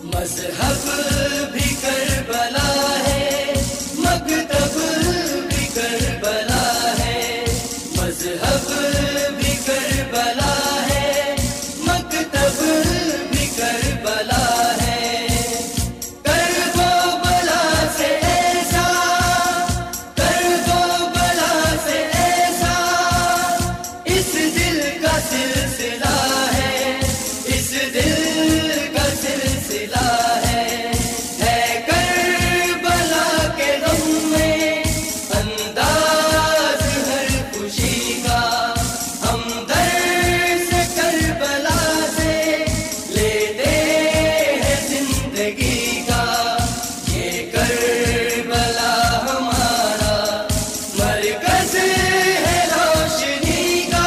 مذہب بھی کربلا ہے، مکتب بھی کربلا ہے، مذہب بھی کربلا ہے، مکتب بھی کربلا ہے، کرب و بلا سے ایسا، کرب و بلا سے ایسا، اس دل کا سلسلہ ہے، اس دل کا سلسلہ ہے، ہے کربلا کے غم میں انداز ہر خوشی کا، ہم درس کربلا سے لیتے ہیں زندگی کا، یہ کربلا ہمارا مرکز ہے روشنی کا۔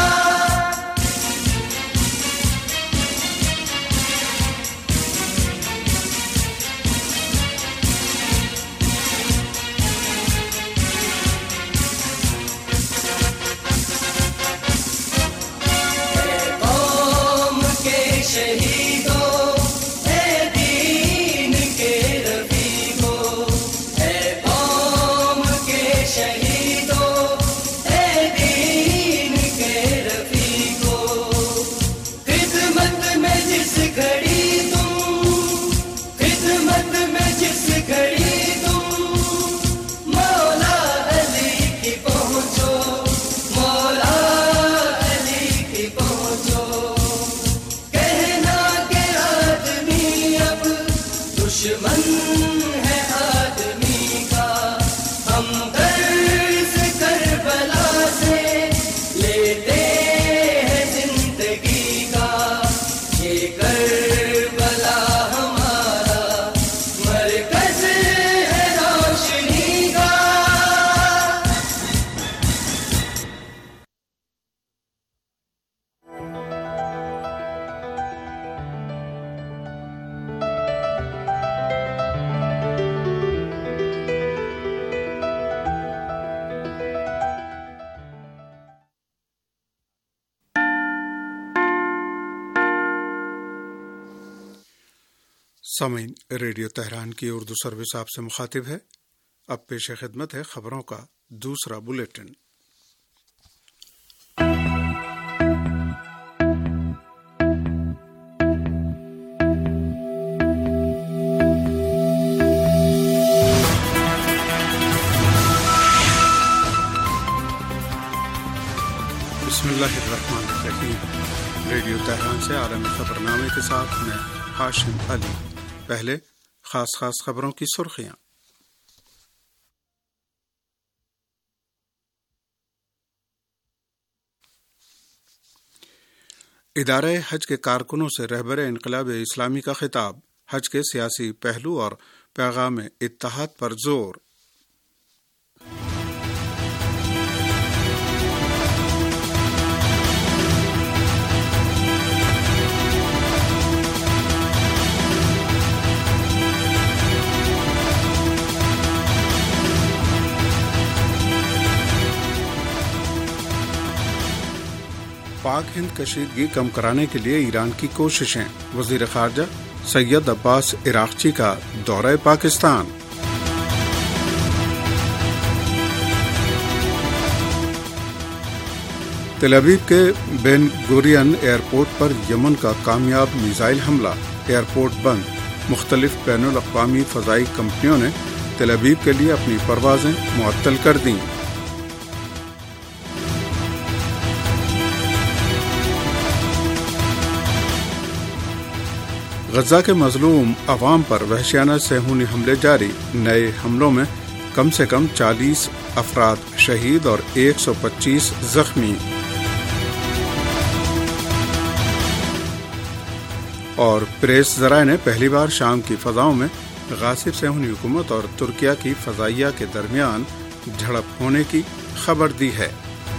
قوم کے شہیدوں، اے دین کے رفیقوں، اے قوم کے شہیدوں، اے دین کے رفیقوں، خدمت میں جس گھڑی تم، خدمت میں جس گھڑی تم، مولا علی کی پہنچو، مولا علی کی پہنچو، کہنا کہ آدمی اب دشمن ہے آدمی کا، ہم درس کربلا سے لیتے ہیں زندگی کا، یہ کربلا ہمارا مرکز ہے روشنی کا۔ سامعین، ریڈیو تہران کی اردو سروس آپ سے مخاطب ہے۔ اب پیش خدمت ہے خبروں کا دوسرا بلیٹن۔ بسم اللہ الرحمن الرحیم۔ ریڈیو تہران سے عالمی خبرنامے کے ساتھ میں ہاشم علی۔ پہلے خاص خاص خبروں کی سرخیاں۔ ادارہ حج کے کارکنوں سے رہبر انقلاب اسلامی کا خطاب، حج کے سیاسی پہلو اور پیغام اتحاد پر زور۔ پاک ہند کشیدگی کم کرانے کے لیے ایران کی کوششیں، وزیر خارجہ سید عباس عراقچی کا دورہ پاکستان۔ تل ابیب کے بین گورین ایئرپورٹ پر یمن کا کامیاب میزائل حملہ، ایئرپورٹ بند۔ مختلف بین الاقوامی فضائی کمپنیوں نے تل ابیب کے لیے اپنی پروازیں معطل کر دیں۔ غزہ کے مظلوم عوام پر وحشیانہ صہیونی حملے جاری، نئے حملوں میں کم سے کم چالیس افراد شہید اور ایک سو پچیس زخمی۔ اور پریس ذرائع نے پہلی بار شام کی فضاؤں میں غاصب صہیونی حکومت اور ترکیہ کی فضائیہ کے درمیان جھڑپ ہونے کی خبر دی ہے۔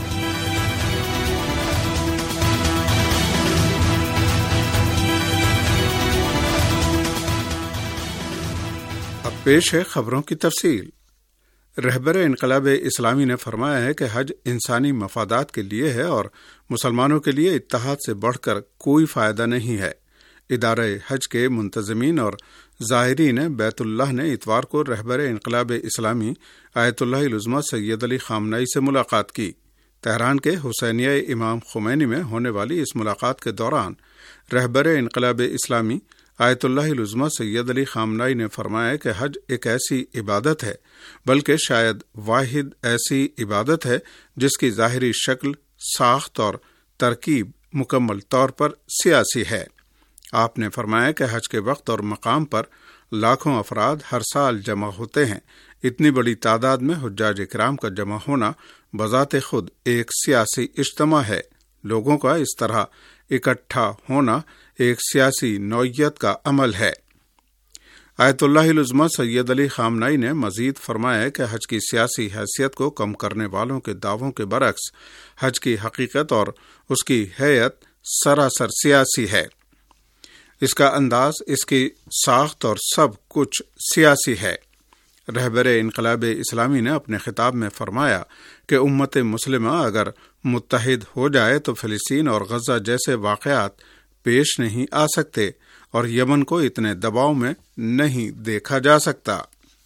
پیش ہے خبروں کی تفصیل۔ رہبر انقلاب اسلامی نے فرمایا ہے کہ حج انسانی مفادات کے لیے ہے اور مسلمانوں کے لیے اتحاد سے بڑھ کر کوئی فائدہ نہیں ہے۔ ادارہ حج کے منتظمین اور زائرین بیت اللہ نے اتوار کو رہبر انقلاب اسلامی آیت اللہ العظمیٰ سید علی خامنہئی سے ملاقات کی۔ تہران کے حسینیہ امام خمینی میں ہونے والی اس ملاقات کے دوران رہبر انقلاب اسلامی آیت اللہ العظمیٰ سید علی خامنہئی نے فرمایا کہ حج ایک ایسی عبادت ہے، بلکہ شاید واحد ایسی عبادت ہے جس کی ظاہری شکل، ساخت اور ترکیب مکمل طور پر سیاسی ہے۔ آپ نے فرمایا کہ حج کے وقت اور مقام پر لاکھوں افراد ہر سال جمع ہوتے ہیں۔ اتنی بڑی تعداد میں حجاج اکرام کا جمع ہونا بذات خود ایک سیاسی اجتماع ہے۔ لوگوں کا اس طرح اکٹھا ہونا ایک سیاسی نوعیت کا عمل ہے۔ آیت اللہ العظمیٰ سید علی خامنہئی نے مزید فرمایا کہ حج کی سیاسی حیثیت کو کم کرنے والوں کے دعووں کے برعکس حج کی حقیقت اور اس کی حیت سراسر سیاسی ہے۔ اس کا انداز، اس کی ساخت اور سب کچھ سیاسی ہے۔ رہبر انقلاب اسلامی نے اپنے خطاب میں فرمایا کہ امت مسلمہ اگر متحد ہو جائے تو فلسطین اور غزہ جیسے واقعات پیش نہیں آ سکتے اور یمن کو اتنے دباؤ میں نہیں دیکھا جا سکتا۔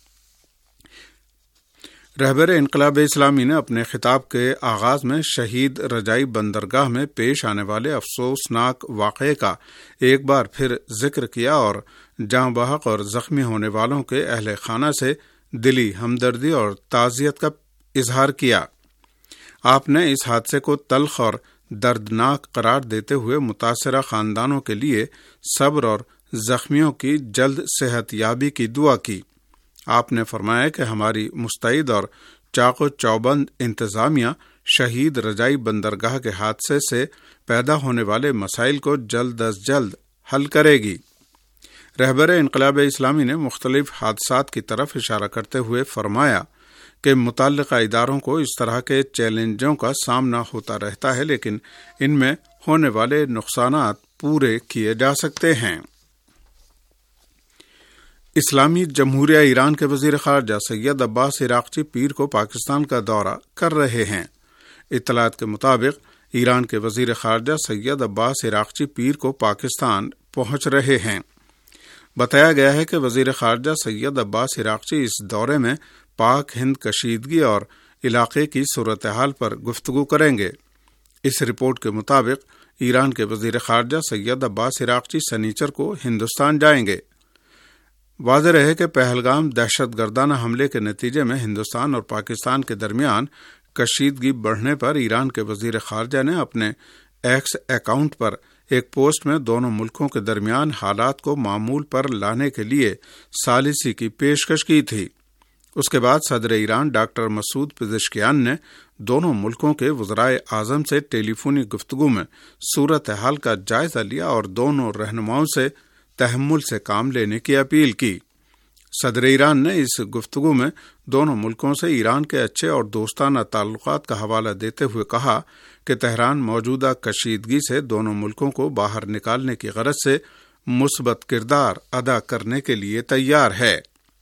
رہبر انقلاب اسلامی نے اپنے خطاب کے آغاز میں شہید رجائی بندرگاہ میں پیش آنے والے افسوسناک واقعے کا ایک بار پھر ذکر کیا اور جاں بحق اور زخمی ہونے والوں کے اہل خانہ سے دلی ہمدردی اور تعزیت کا اظہار کیا۔ آپ نے اس حادثے کو تلخ اور دردناک قرار دیتے ہوئے متاثرہ خاندانوں کے لیے صبر اور زخمیوں کی جلد صحت یابی کی دعا کی۔ آپ نے فرمایا کہ ہماری مستعد اور چاق و چوبند انتظامیہ شہید رجائی بندرگاہ کے حادثے سے پیدا ہونے والے مسائل کو جلد از جلد حل کرے گی۔ رہبر انقلاب اسلامی نے مختلف حادثات کی طرف اشارہ کرتے ہوئے فرمایا کہ متعلقہ اداروں کو اس طرح کے چیلنجوں کا سامنا ہوتا رہتا ہے، لیکن ان میں ہونے والے نقصانات پورے کیے جا سکتے ہیں۔ اسلامی جمہوریہ ایران کے وزیر خارجہ سید عباس عراقچی پیر کو پاکستان کا دورہ کر رہے ہیں۔ اطلاعات کے مطابق ایران کے وزیر خارجہ سید عباس عراقچی پیر کو پاکستان پہنچ رہے ہیں۔ بتایا گیا ہے کہ وزیر خارجہ سید عباس عراقچی اس دورے میں پاک ہند کشیدگی اور علاقے کی صورتحال پر گفتگو کریں گے۔ اس رپورٹ کے مطابق ایران کے وزیر خارجہ سید عباس عراقچی سنیچر کو ہندوستان جائیں گے۔ واضح رہے کہ پہلگام دہشت گردانہ حملے کے نتیجے میں ہندوستان اور پاکستان کے درمیان کشیدگی بڑھنے پر ایران کے وزیر خارجہ نے اپنے ایکس اکاؤنٹ پر ایک پوسٹ میں دونوں ملکوں کے درمیان حالات کو معمول پر لانے کے لیے ثالثی کی پیشکش کی تھی۔ اس کے بعد صدر ایران ڈاکٹر مسعود پزشکیان نے دونوں ملکوں کے وزرائے اعظم سے ٹیلی فونی گفتگو میں صورتحال کا جائزہ لیا اور دونوں رہنماؤں سے تحمل سے کام لینے کی اپیل کی۔ صدر ایران نے اس گفتگو میں دونوں ملکوں سے ایران کے اچھے اور دوستانہ تعلقات کا حوالہ دیتے ہوئے کہا کہ تہران موجودہ کشیدگی سے دونوں ملکوں کو باہر نکالنے کی غرض سے مثبت کردار ادا کرنے کے لیے تیار ہے۔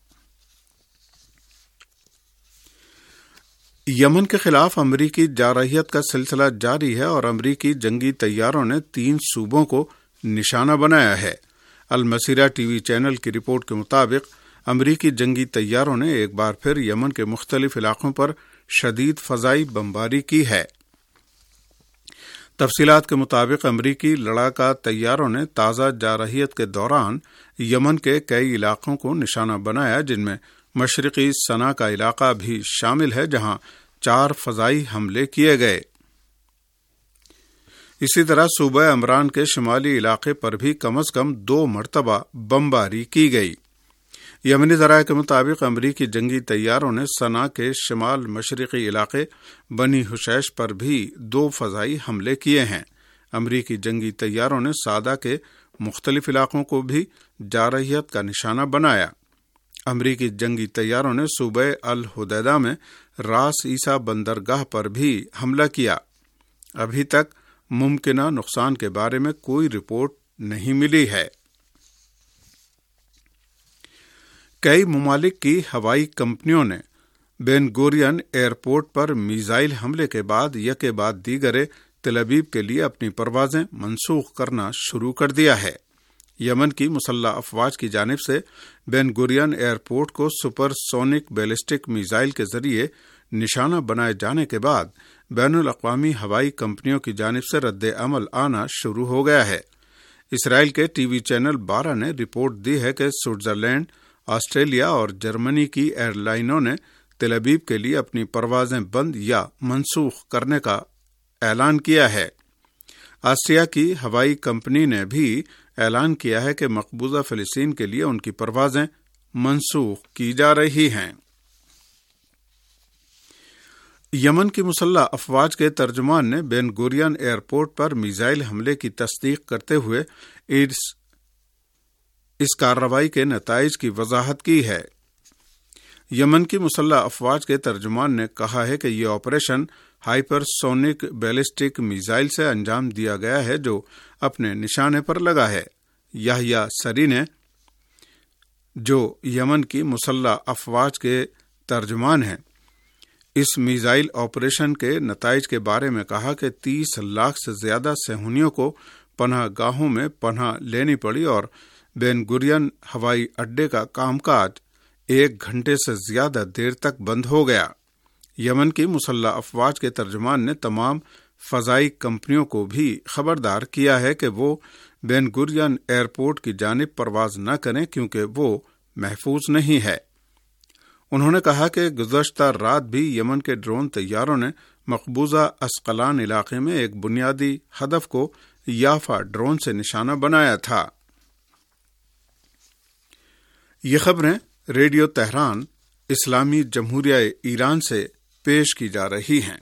یمن کے خلاف امریکی جارحیت کا سلسلہ جاری ہے اور امریکی جنگی طیاروں نے تین صوبوں کو نشانہ بنایا ہے۔ المسیرہ ٹی وی چینل کی رپورٹ کے مطابق امریکی جنگی طیاروں نے ایک بار پھر یمن کے مختلف علاقوں پر شدید فضائی بمباری کی ہے۔ تفصیلات کے مطابق امریکی لڑاکا طیاروں نے تازہ جارحیت کے دوران یمن کے کئی علاقوں کو نشانہ بنایا، جن میں مشرقی صنعاء کا علاقہ بھی شامل ہے، جہاں چار فضائی حملے کیے گئے۔ اسی طرح صوبہ عمران کے شمالی علاقے پر بھی کم از کم دو مرتبہ بمباری کی گئی۔ یمنی ذرائع کے مطابق امریکی جنگی طیاروں نے صنعاء کے شمال مشرقی علاقے بنی حشیش پر بھی دو فضائی حملے کیے ہیں۔ امریکی جنگی طیاروں نے صعدہ کے مختلف علاقوں کو بھی جارحیت کا نشانہ بنایا۔ امریکی جنگی طیاروں نے صوبہ الحدیدہ میں راس عیسیٰ بندرگاہ پر بھی حملہ کیا۔ ابھی تک ممکنہ نقصان کے بارے میں کوئی رپورٹ نہیں ملی ہے۔ کئی ممالک کی ہوائی کمپنیوں نے بین گورین ایئرپورٹ پر میزائل حملے کے بعد یکے بعد دیگرے تل ابیب کے لیے اپنی پروازیں منسوخ کرنا شروع کر دیا ہے۔ یمن کی مسلح افواج کی جانب سے بین گورین ایئرپورٹ کو سپر سونک بیلسٹک میزائل کے ذریعے نشانہ بنائے جانے کے بعد بین الاقوامی ہوائی کمپنیوں کی جانب سے رد عمل آنا شروع ہو گیا ہے۔ اسرائیل کے ٹی وی چینل بارہ نے رپورٹ دی ہے کہ سوئٹزرلینڈ، آسٹریلیا اور جرمنی کی ایئر لائنوں نے تل ابیب کے لیے اپنی پروازیں بند یا منسوخ کرنے کا اعلان کیا ہے۔ آسٹریا کی ہوائی کمپنی نے بھی اعلان کیا ہے کہ مقبوضہ فلسطین کے لیے ان کی پروازیں منسوخ کی جا رہی ہیں۔ یمن کی مسلح افواج کے ترجمان نے بین گورین ایئرپورٹ پر میزائل حملے کی تصدیق کرتے ہوئے اس, اس کارروائی کے نتائج کی وضاحت کی ہے۔ یمن کی مسلح افواج کے ترجمان نے کہا ہے کہ یہ operation hypersonic ballistic missile سے انجام دیا گیا ہے جو اپنے نشانے پر لگا ہے۔ یحییٰ سری نے، جو یمن کی مسلح افواج کے ترجمان ہیں، اس میزائل آپریشن کے نتائج کے بارے میں کہا کہ تیس لاکھ سے زیادہ صہیونیوں کو پناہ گاہوں میں پناہ لینی پڑی اور بین گورین ہوائی اڈے کا کام کاج ایک گھنٹے سے زیادہ دیر تک بند ہو گیا۔ یمن کی مسلح افواج کے ترجمان نے تمام فضائی کمپنیوں کو بھی خبردار کیا ہے کہ وہ بین گورین ایئرپورٹ کی جانب پرواز نہ کریں کیونکہ وہ محفوظ نہیں ہے۔ انہوں نے کہا کہ گزشتہ رات بھی یمن کے ڈرون طیاروں نے مقبوضہ اسقلان علاقے میں ایک بنیادی ہدف کو یافا ڈرون سے نشانہ بنایا تھا۔ یہ خبریں ریڈیو تہران اسلامی جمہوریہ ایران سے پیش کی جا رہی ہیں۔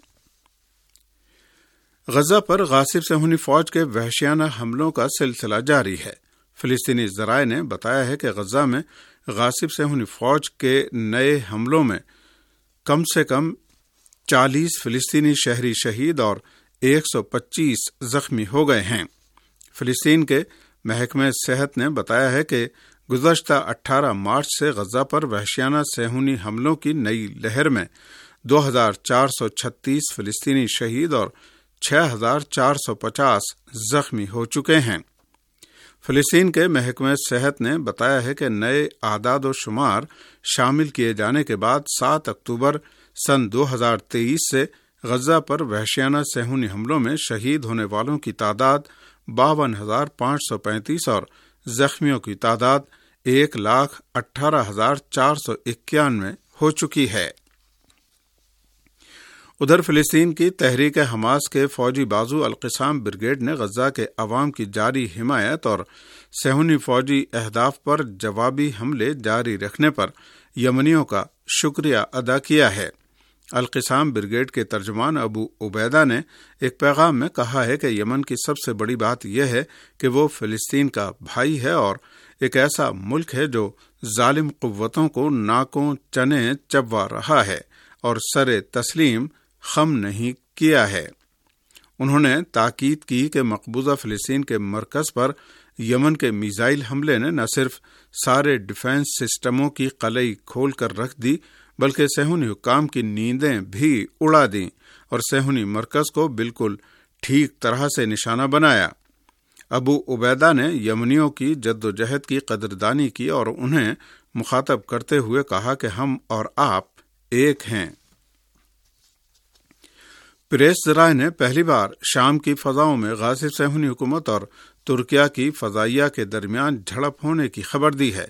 غزہ پر غاصب صہیونی فوج کے وحشیانہ حملوں کا سلسلہ جاری ہے۔ فلسطینی ذرائع نے بتایا ہے کہ غزہ میں غاصب صہیونی فوج کے نئے حملوں میں کم سے کم چالیس فلسطینی شہری شہید اور ایک سو پچیس زخمی ہو گئے ہیں۔ فلسطین کے محکمہ صحت نے بتایا ہے کہ گزشتہ اٹھارہ مارچ سے غزہ پر وحشیانہ صہیونی حملوں کی نئی لہر میں دو ہزار چار سو چھتیس فلسطینی شہید اور چھ ہزار چار سو پچاس زخمی ہو چکے ہیں۔ فلسطین کے محکمہ صحت نے بتایا ہے کہ نئے اعداد و شمار شامل کیے جانے کے بعد سات اکتوبر سن دو ہزار تیئیس سے غزہ پر وحشیانہ صہیونی حملوں میں شہید ہونے والوں کی تعداد باون ہزار پانچ سو پینتیس اور زخمیوں کی تعداد ایک لاکھ اٹھارہ ہزار چار سو اکیانوے ہو چکی ہے۔ ادھر فلسطین کی تحریک حماس کے فوجی بازو القسام بریگیڈ نے غزہ کے عوام کی جاری حمایت اور صہیونی فوجی اہداف پر جوابی حملے جاری رکھنے پر یمنیوں کا شکریہ ادا کیا ہے۔ القسام بریگیڈ کے ترجمان ابو عبیدہ نے ایک پیغام میں کہا ہے کہ یمن کی سب سے بڑی بات یہ ہے کہ وہ فلسطین کا بھائی ہے اور ایک ایسا ملک ہے جو ظالم قوتوں کو ناکوں چنے چبوا رہا ہے اور سر تسلیم خم نہیں کیا ہے۔ انہوں نے تاکید کی کہ مقبوضہ فلسطین کے مرکز پر یمن کے میزائل حملے نے نہ صرف سارے ڈیفنس سسٹموں کی قلعی کھول کر رکھ دی بلکہ صہیونی حکام کی نیندیں بھی اڑا دیں اور صہیونی مرکز کو بالکل ٹھیک طرح سے نشانہ بنایا۔ ابو عبیدہ نے یمنیوں کی جد و جہد کی قدردانی کی اور انہیں مخاطب کرتے ہوئے کہا کہ ہم اور آپ ایک ہیں۔ پریس ذرائع نے پہلی بار شام کی فضاؤں میں غاصب صہیونی حکومت اور ترکیہ کی فضائیہ کے درمیان جھڑپ ہونے کی خبر دی ہے۔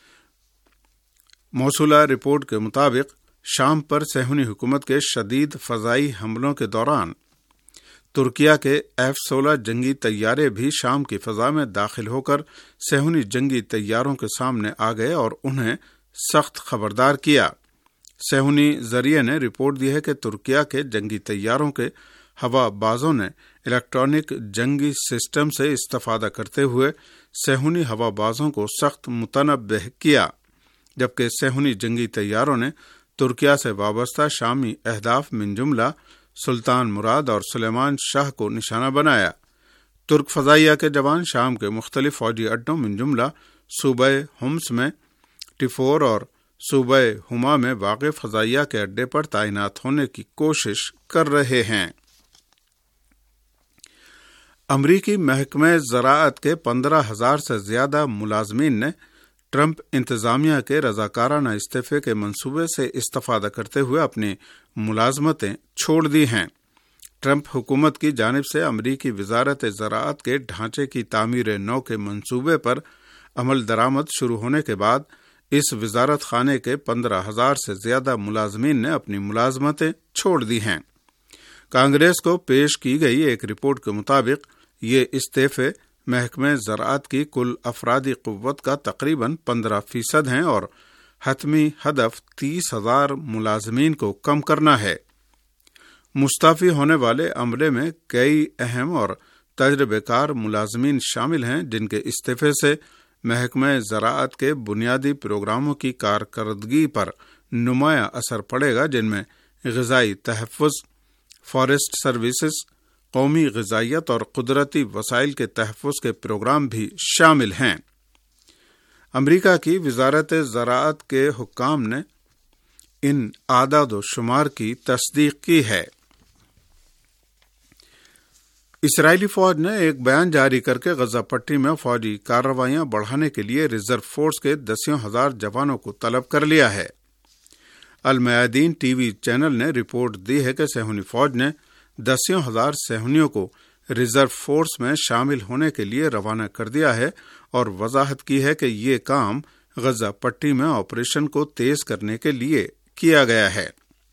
موصولہ رپورٹ کے مطابق شام پر صہیونی حکومت کے شدید فضائی حملوں کے دوران ترکیہ کے ایف سولہ جنگی طیارے بھی شام کی فضا میں داخل ہو کر صہیونی جنگی طیاروں کے سامنے آ گئے اور انہیں سخت خبردار کیا۔ صہیونی ذریعے نے رپورٹ دی ہے کہ ترکیہ کے جنگی طیاروں کے ہوا بازوں نے الیکٹرانک جنگی سسٹم سے استفادہ کرتے ہوئے صہیونی ہوا بازوں کو سخت متنبہ کیا، جبکہ صہیونی جنگی طیاروں نے ترکیہ سے وابستہ شامی اہداف من جملہ سلطان مراد اور سلیمان شاہ کو نشانہ بنایا۔ ترک فضائیہ کے جوان شام کے مختلف فوجی اڈوں من جملہ صوبہ حمص میں ٹیفور اور صوبہ ہما میں واقع فضائیہ کے اڈے پر تعینات ہونے کی کوشش کر رہے ہیں۔ امریکی محکمہ زراعت کے پندرہ ہزار سے زیادہ ملازمین نے ٹرمپ انتظامیہ کے رضاکارانہ استعفے کے منصوبے سے استفادہ کرتے ہوئے اپنی ملازمتیں چھوڑ دی ہیں۔ ٹرمپ حکومت کی جانب سے امریکی وزارت زراعت کے ڈھانچے کی تعمیر نو کے منصوبے پر عمل درآمد شروع ہونے کے بعد اس وزارت خانے کے پندرہ ہزار سے زیادہ ملازمین نے اپنی ملازمتیں چھوڑ دی ہیں۔ کانگریس کو پیش کی گئی ایک رپورٹ کے مطابق یہ استعفے محکمہ زراعت کی کل افرادی قوت کا تقریباً پندرہ فیصد ہیں اور حتمی ہدف تیس ہزار ملازمین کو کم کرنا ہے۔ مستعفی ہونے والے عملے میں کئی اہم اور تجربہ کار ملازمین شامل ہیں جن کے استعفے سے محکمہ زراعت کے بنیادی پروگراموں کی کارکردگی پر نمایاں اثر پڑے گا، جن میں غذائی تحفظ، فارسٹ سروسز، قومی غذائیت اور قدرتی وسائل کے تحفظ کے پروگرام بھی شامل ہیں۔ امریکہ کی وزارت زراعت کے حکام نے ان اعداد و شمار کی تصدیق کی ہے۔ اسرائیلی فوج نے ایک بیان جاری کر کے غزہ پٹی میں فوجی کارروائیاں بڑھانے کے لیے ریزرو فورس کے دسیوں ہزار جوانوں کو طلب کر لیا ہے۔ المیادین ٹی وی چینل نے رپورٹ دی ہے کہ صہیونی فوج نے دسیوں ہزار صہیونیوں کو ریزرو فورس میں شامل ہونے کے لیے روانہ کر دیا ہے اور وضاحت کی ہے کہ یہ کام غزہ پٹی میں آپریشن کو تیز کرنے کے لیے کیا گیا ہے۔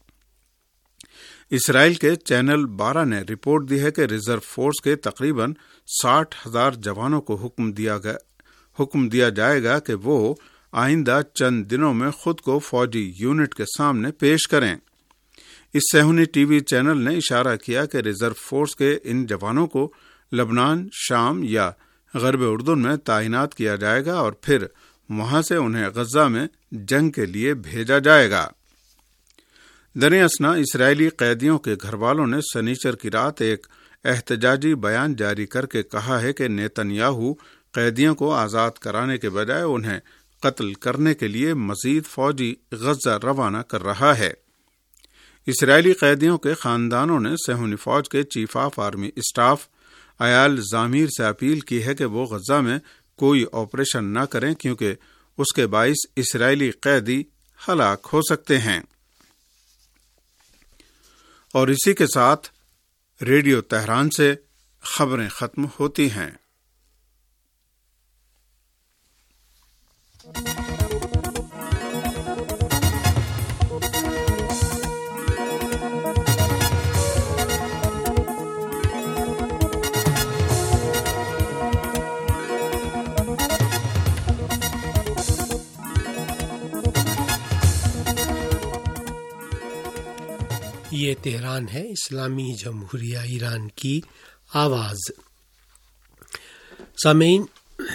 اسرائیل کے چینل بارہ نے رپورٹ دی ہے کہ ریزرو فورس کے تقریباً ساٹھ ہزار جوانوں کو حکم دیا گیا حکم دیا جائے گا کہ وہ آئندہ چند دنوں میں خود کو فوجی یونٹ کے سامنے پیش کریں۔ اس صہیونی ٹی وی چینل نے اشارہ کیا کہ ریزرو فورس کے ان جوانوں کو لبنان، شام یا غرب اردن میں تعینات کیا جائے گا اور پھر وہاں سے انہیں غزہ میں جنگ کے لیے بھیجا جائے گا۔ در اثنا اسرائیلی قیدیوں کے گھر والوں نے سنیچر کی رات ایک احتجاجی بیان جاری کر کے کہا ہے کہ نیتن یاہو قیدیوں کو آزاد کرانے کے بجائے انہیں قتل کرنے کے لیے مزید فوجی غزہ روانہ کر رہا ہے۔ اسرائیلی قیدیوں کے خاندانوں نے صہیونی فوج کے chief of army staff Eyal Zamir سے اپیل کی ہے کہ وہ غزہ میں کوئی آپریشن نہ کریں کیونکہ اس کے باعث اسرائیلی قیدی ہلاک ہو سکتے ہیں۔ اور اسی کے ساتھ ریڈیو تہران سے خبریں ختم ہوتی ہیں۔ یہ تہران ہے، اسلامی جمہوریہ ایران کی آواز۔ سامعین،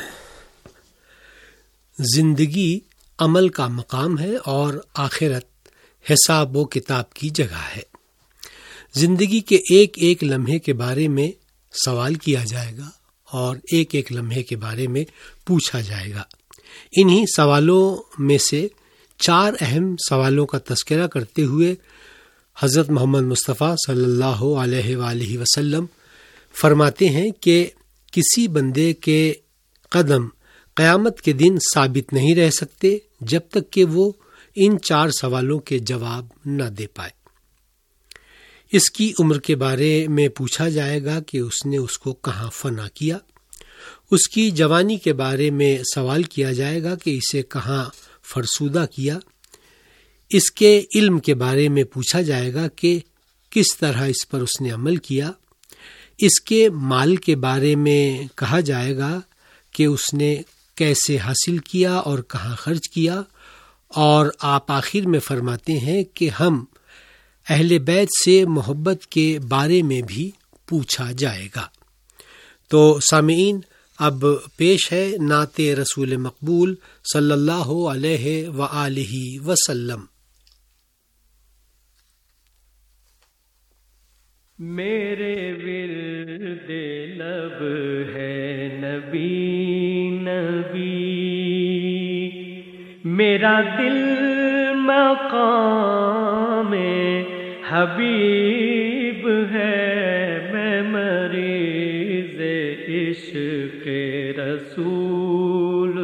زندگی عمل کا مقام ہے اور آخرت حساب و کتاب کی جگہ ہے۔ زندگی کے ایک ایک لمحے کے بارے میں سوال کیا جائے گا اور ایک ایک لمحے کے بارے میں پوچھا جائے گا۔ انہی سوالوں میں سے چار اہم سوالوں کا تذکرہ کرتے ہوئے حضرت محمد مصطفیٰ صلی اللہ علیہ وآلہ وسلم فرماتے ہیں کہ کسی بندے کے قدم قیامت کے دن ثابت نہیں رہ سکتے جب تک کہ وہ ان چار سوالوں کے جواب نہ دے پائے۔ اس کی عمر کے بارے میں پوچھا جائے گا کہ اس نے اس کو کہاں فنا کیا۔ اس کی جوانی کے بارے میں سوال کیا جائے گا کہ اسے کہاں فرسودہ کیا۔ اس کے علم کے بارے میں پوچھا جائے گا کہ کس طرح اس پر اس نے عمل کیا۔ اس کے مال کے بارے میں کہا جائے گا کہ اس نے کیسے حاصل کیا اور کہاں خرچ کیا۔ اور آپ آخر میں فرماتے ہیں کہ ہم اہل بیت سے محبت کے بارے میں بھی پوچھا جائے گا۔ تو سامعین، اب پیش ہے نعت رسول مقبول صلی اللہ علیہ وآلہ وسلم۔ میرے ورد لب ہے نبی نبی، میرا دل مقام حبیب ہے، میں مریض عشق رسول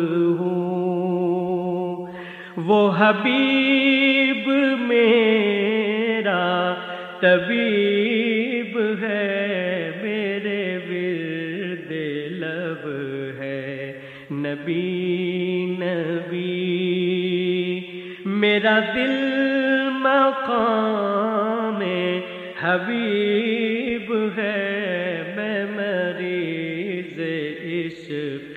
ہوں، وہ حبیب میرا طبیب ہے، میرے ورد لب ہے نبی نبی، میرا دل مقام حبیب ہے، میں مریض عشق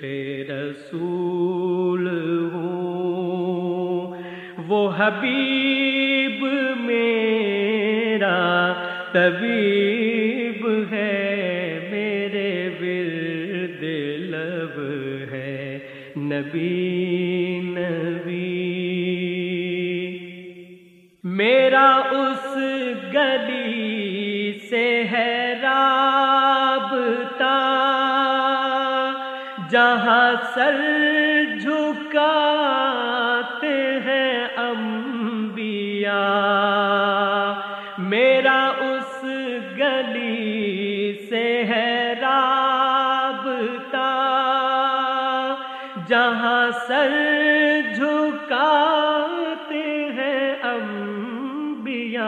رسول ہوں، وہ حبیب میرا طبیب ہے، میرے ورد لب ہے نبی نبی، میرا اس گلی سے ہے رابطہ جہاں سر جھکاتے ہیں انبیاء، میرا اس گلی سے ہے رابطہ جہاں سر جھکاتے ہیں انبیاء،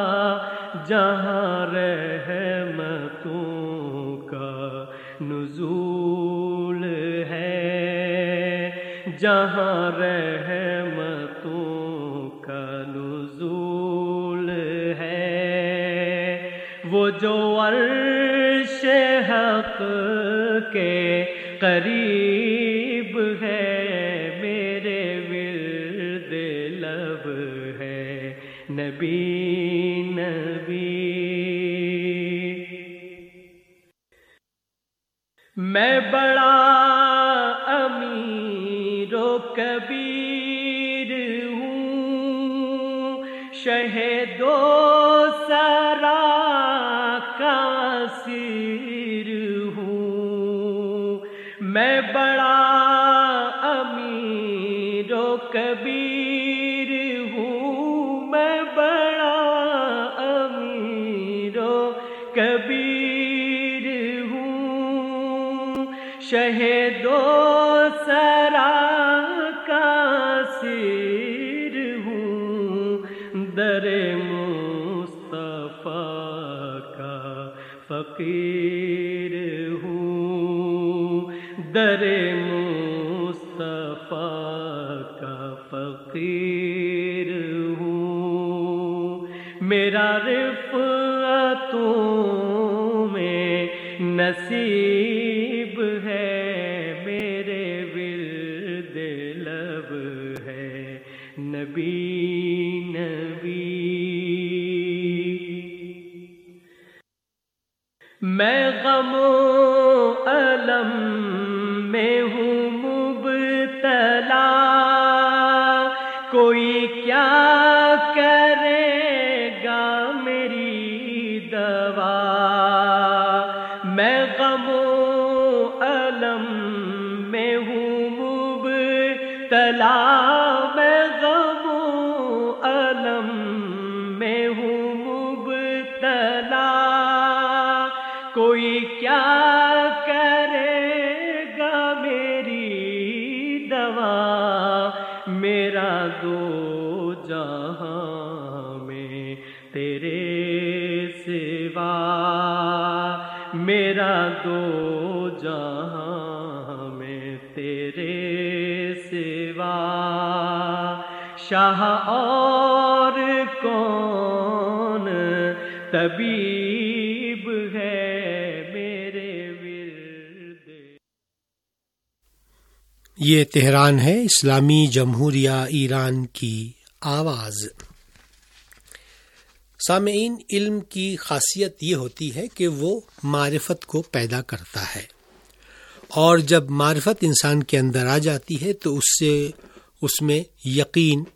جہاں رحمتوں کا نزول ہے، جہاں رحمتوں کا نزول ہے، وہ جو عرش حق کے قریب ہے، میرے ورد لب ہے نبی نبی، میں بڑا امیر و کبیر ہوں، شہید و سرا کا اسیر ہوں، میں بڑا امیر و کبیر ہوں، میں بڑا امیر و کبیر ہوں، شہید و سرا کا اسیر ہوں، در مصطفیٰ کا فقیر ہوں، در مصطفیٰ کا فقیر ہوں، میرا رفعتوں میں نصیب ہے، میرے ورد لب ہے نبی نبی، میں غم و الم میں ہوں مبتلا، کوئی کیا کرے گا میری دوا، میں غم و الم میں ہوں مبتلا، میں غم و الم میں ہوں مبتلا، کوئی کیا کرے گا میری دوا، میرا دو جہاں میں تیرے سوا، میرا دو جہاں میں تیرے سوا، شاہ اور کون طبیب ہے، میرے ورد۔ یہ تہران ہے، اسلامی جمہوریہ ایران کی آواز۔ سامعین، علم کی خاصیت یہ ہوتی ہے کہ وہ معرفت کو پیدا کرتا ہے، اور جب معرفت انسان کے اندر آ جاتی ہے تو اس سے اس میں یقین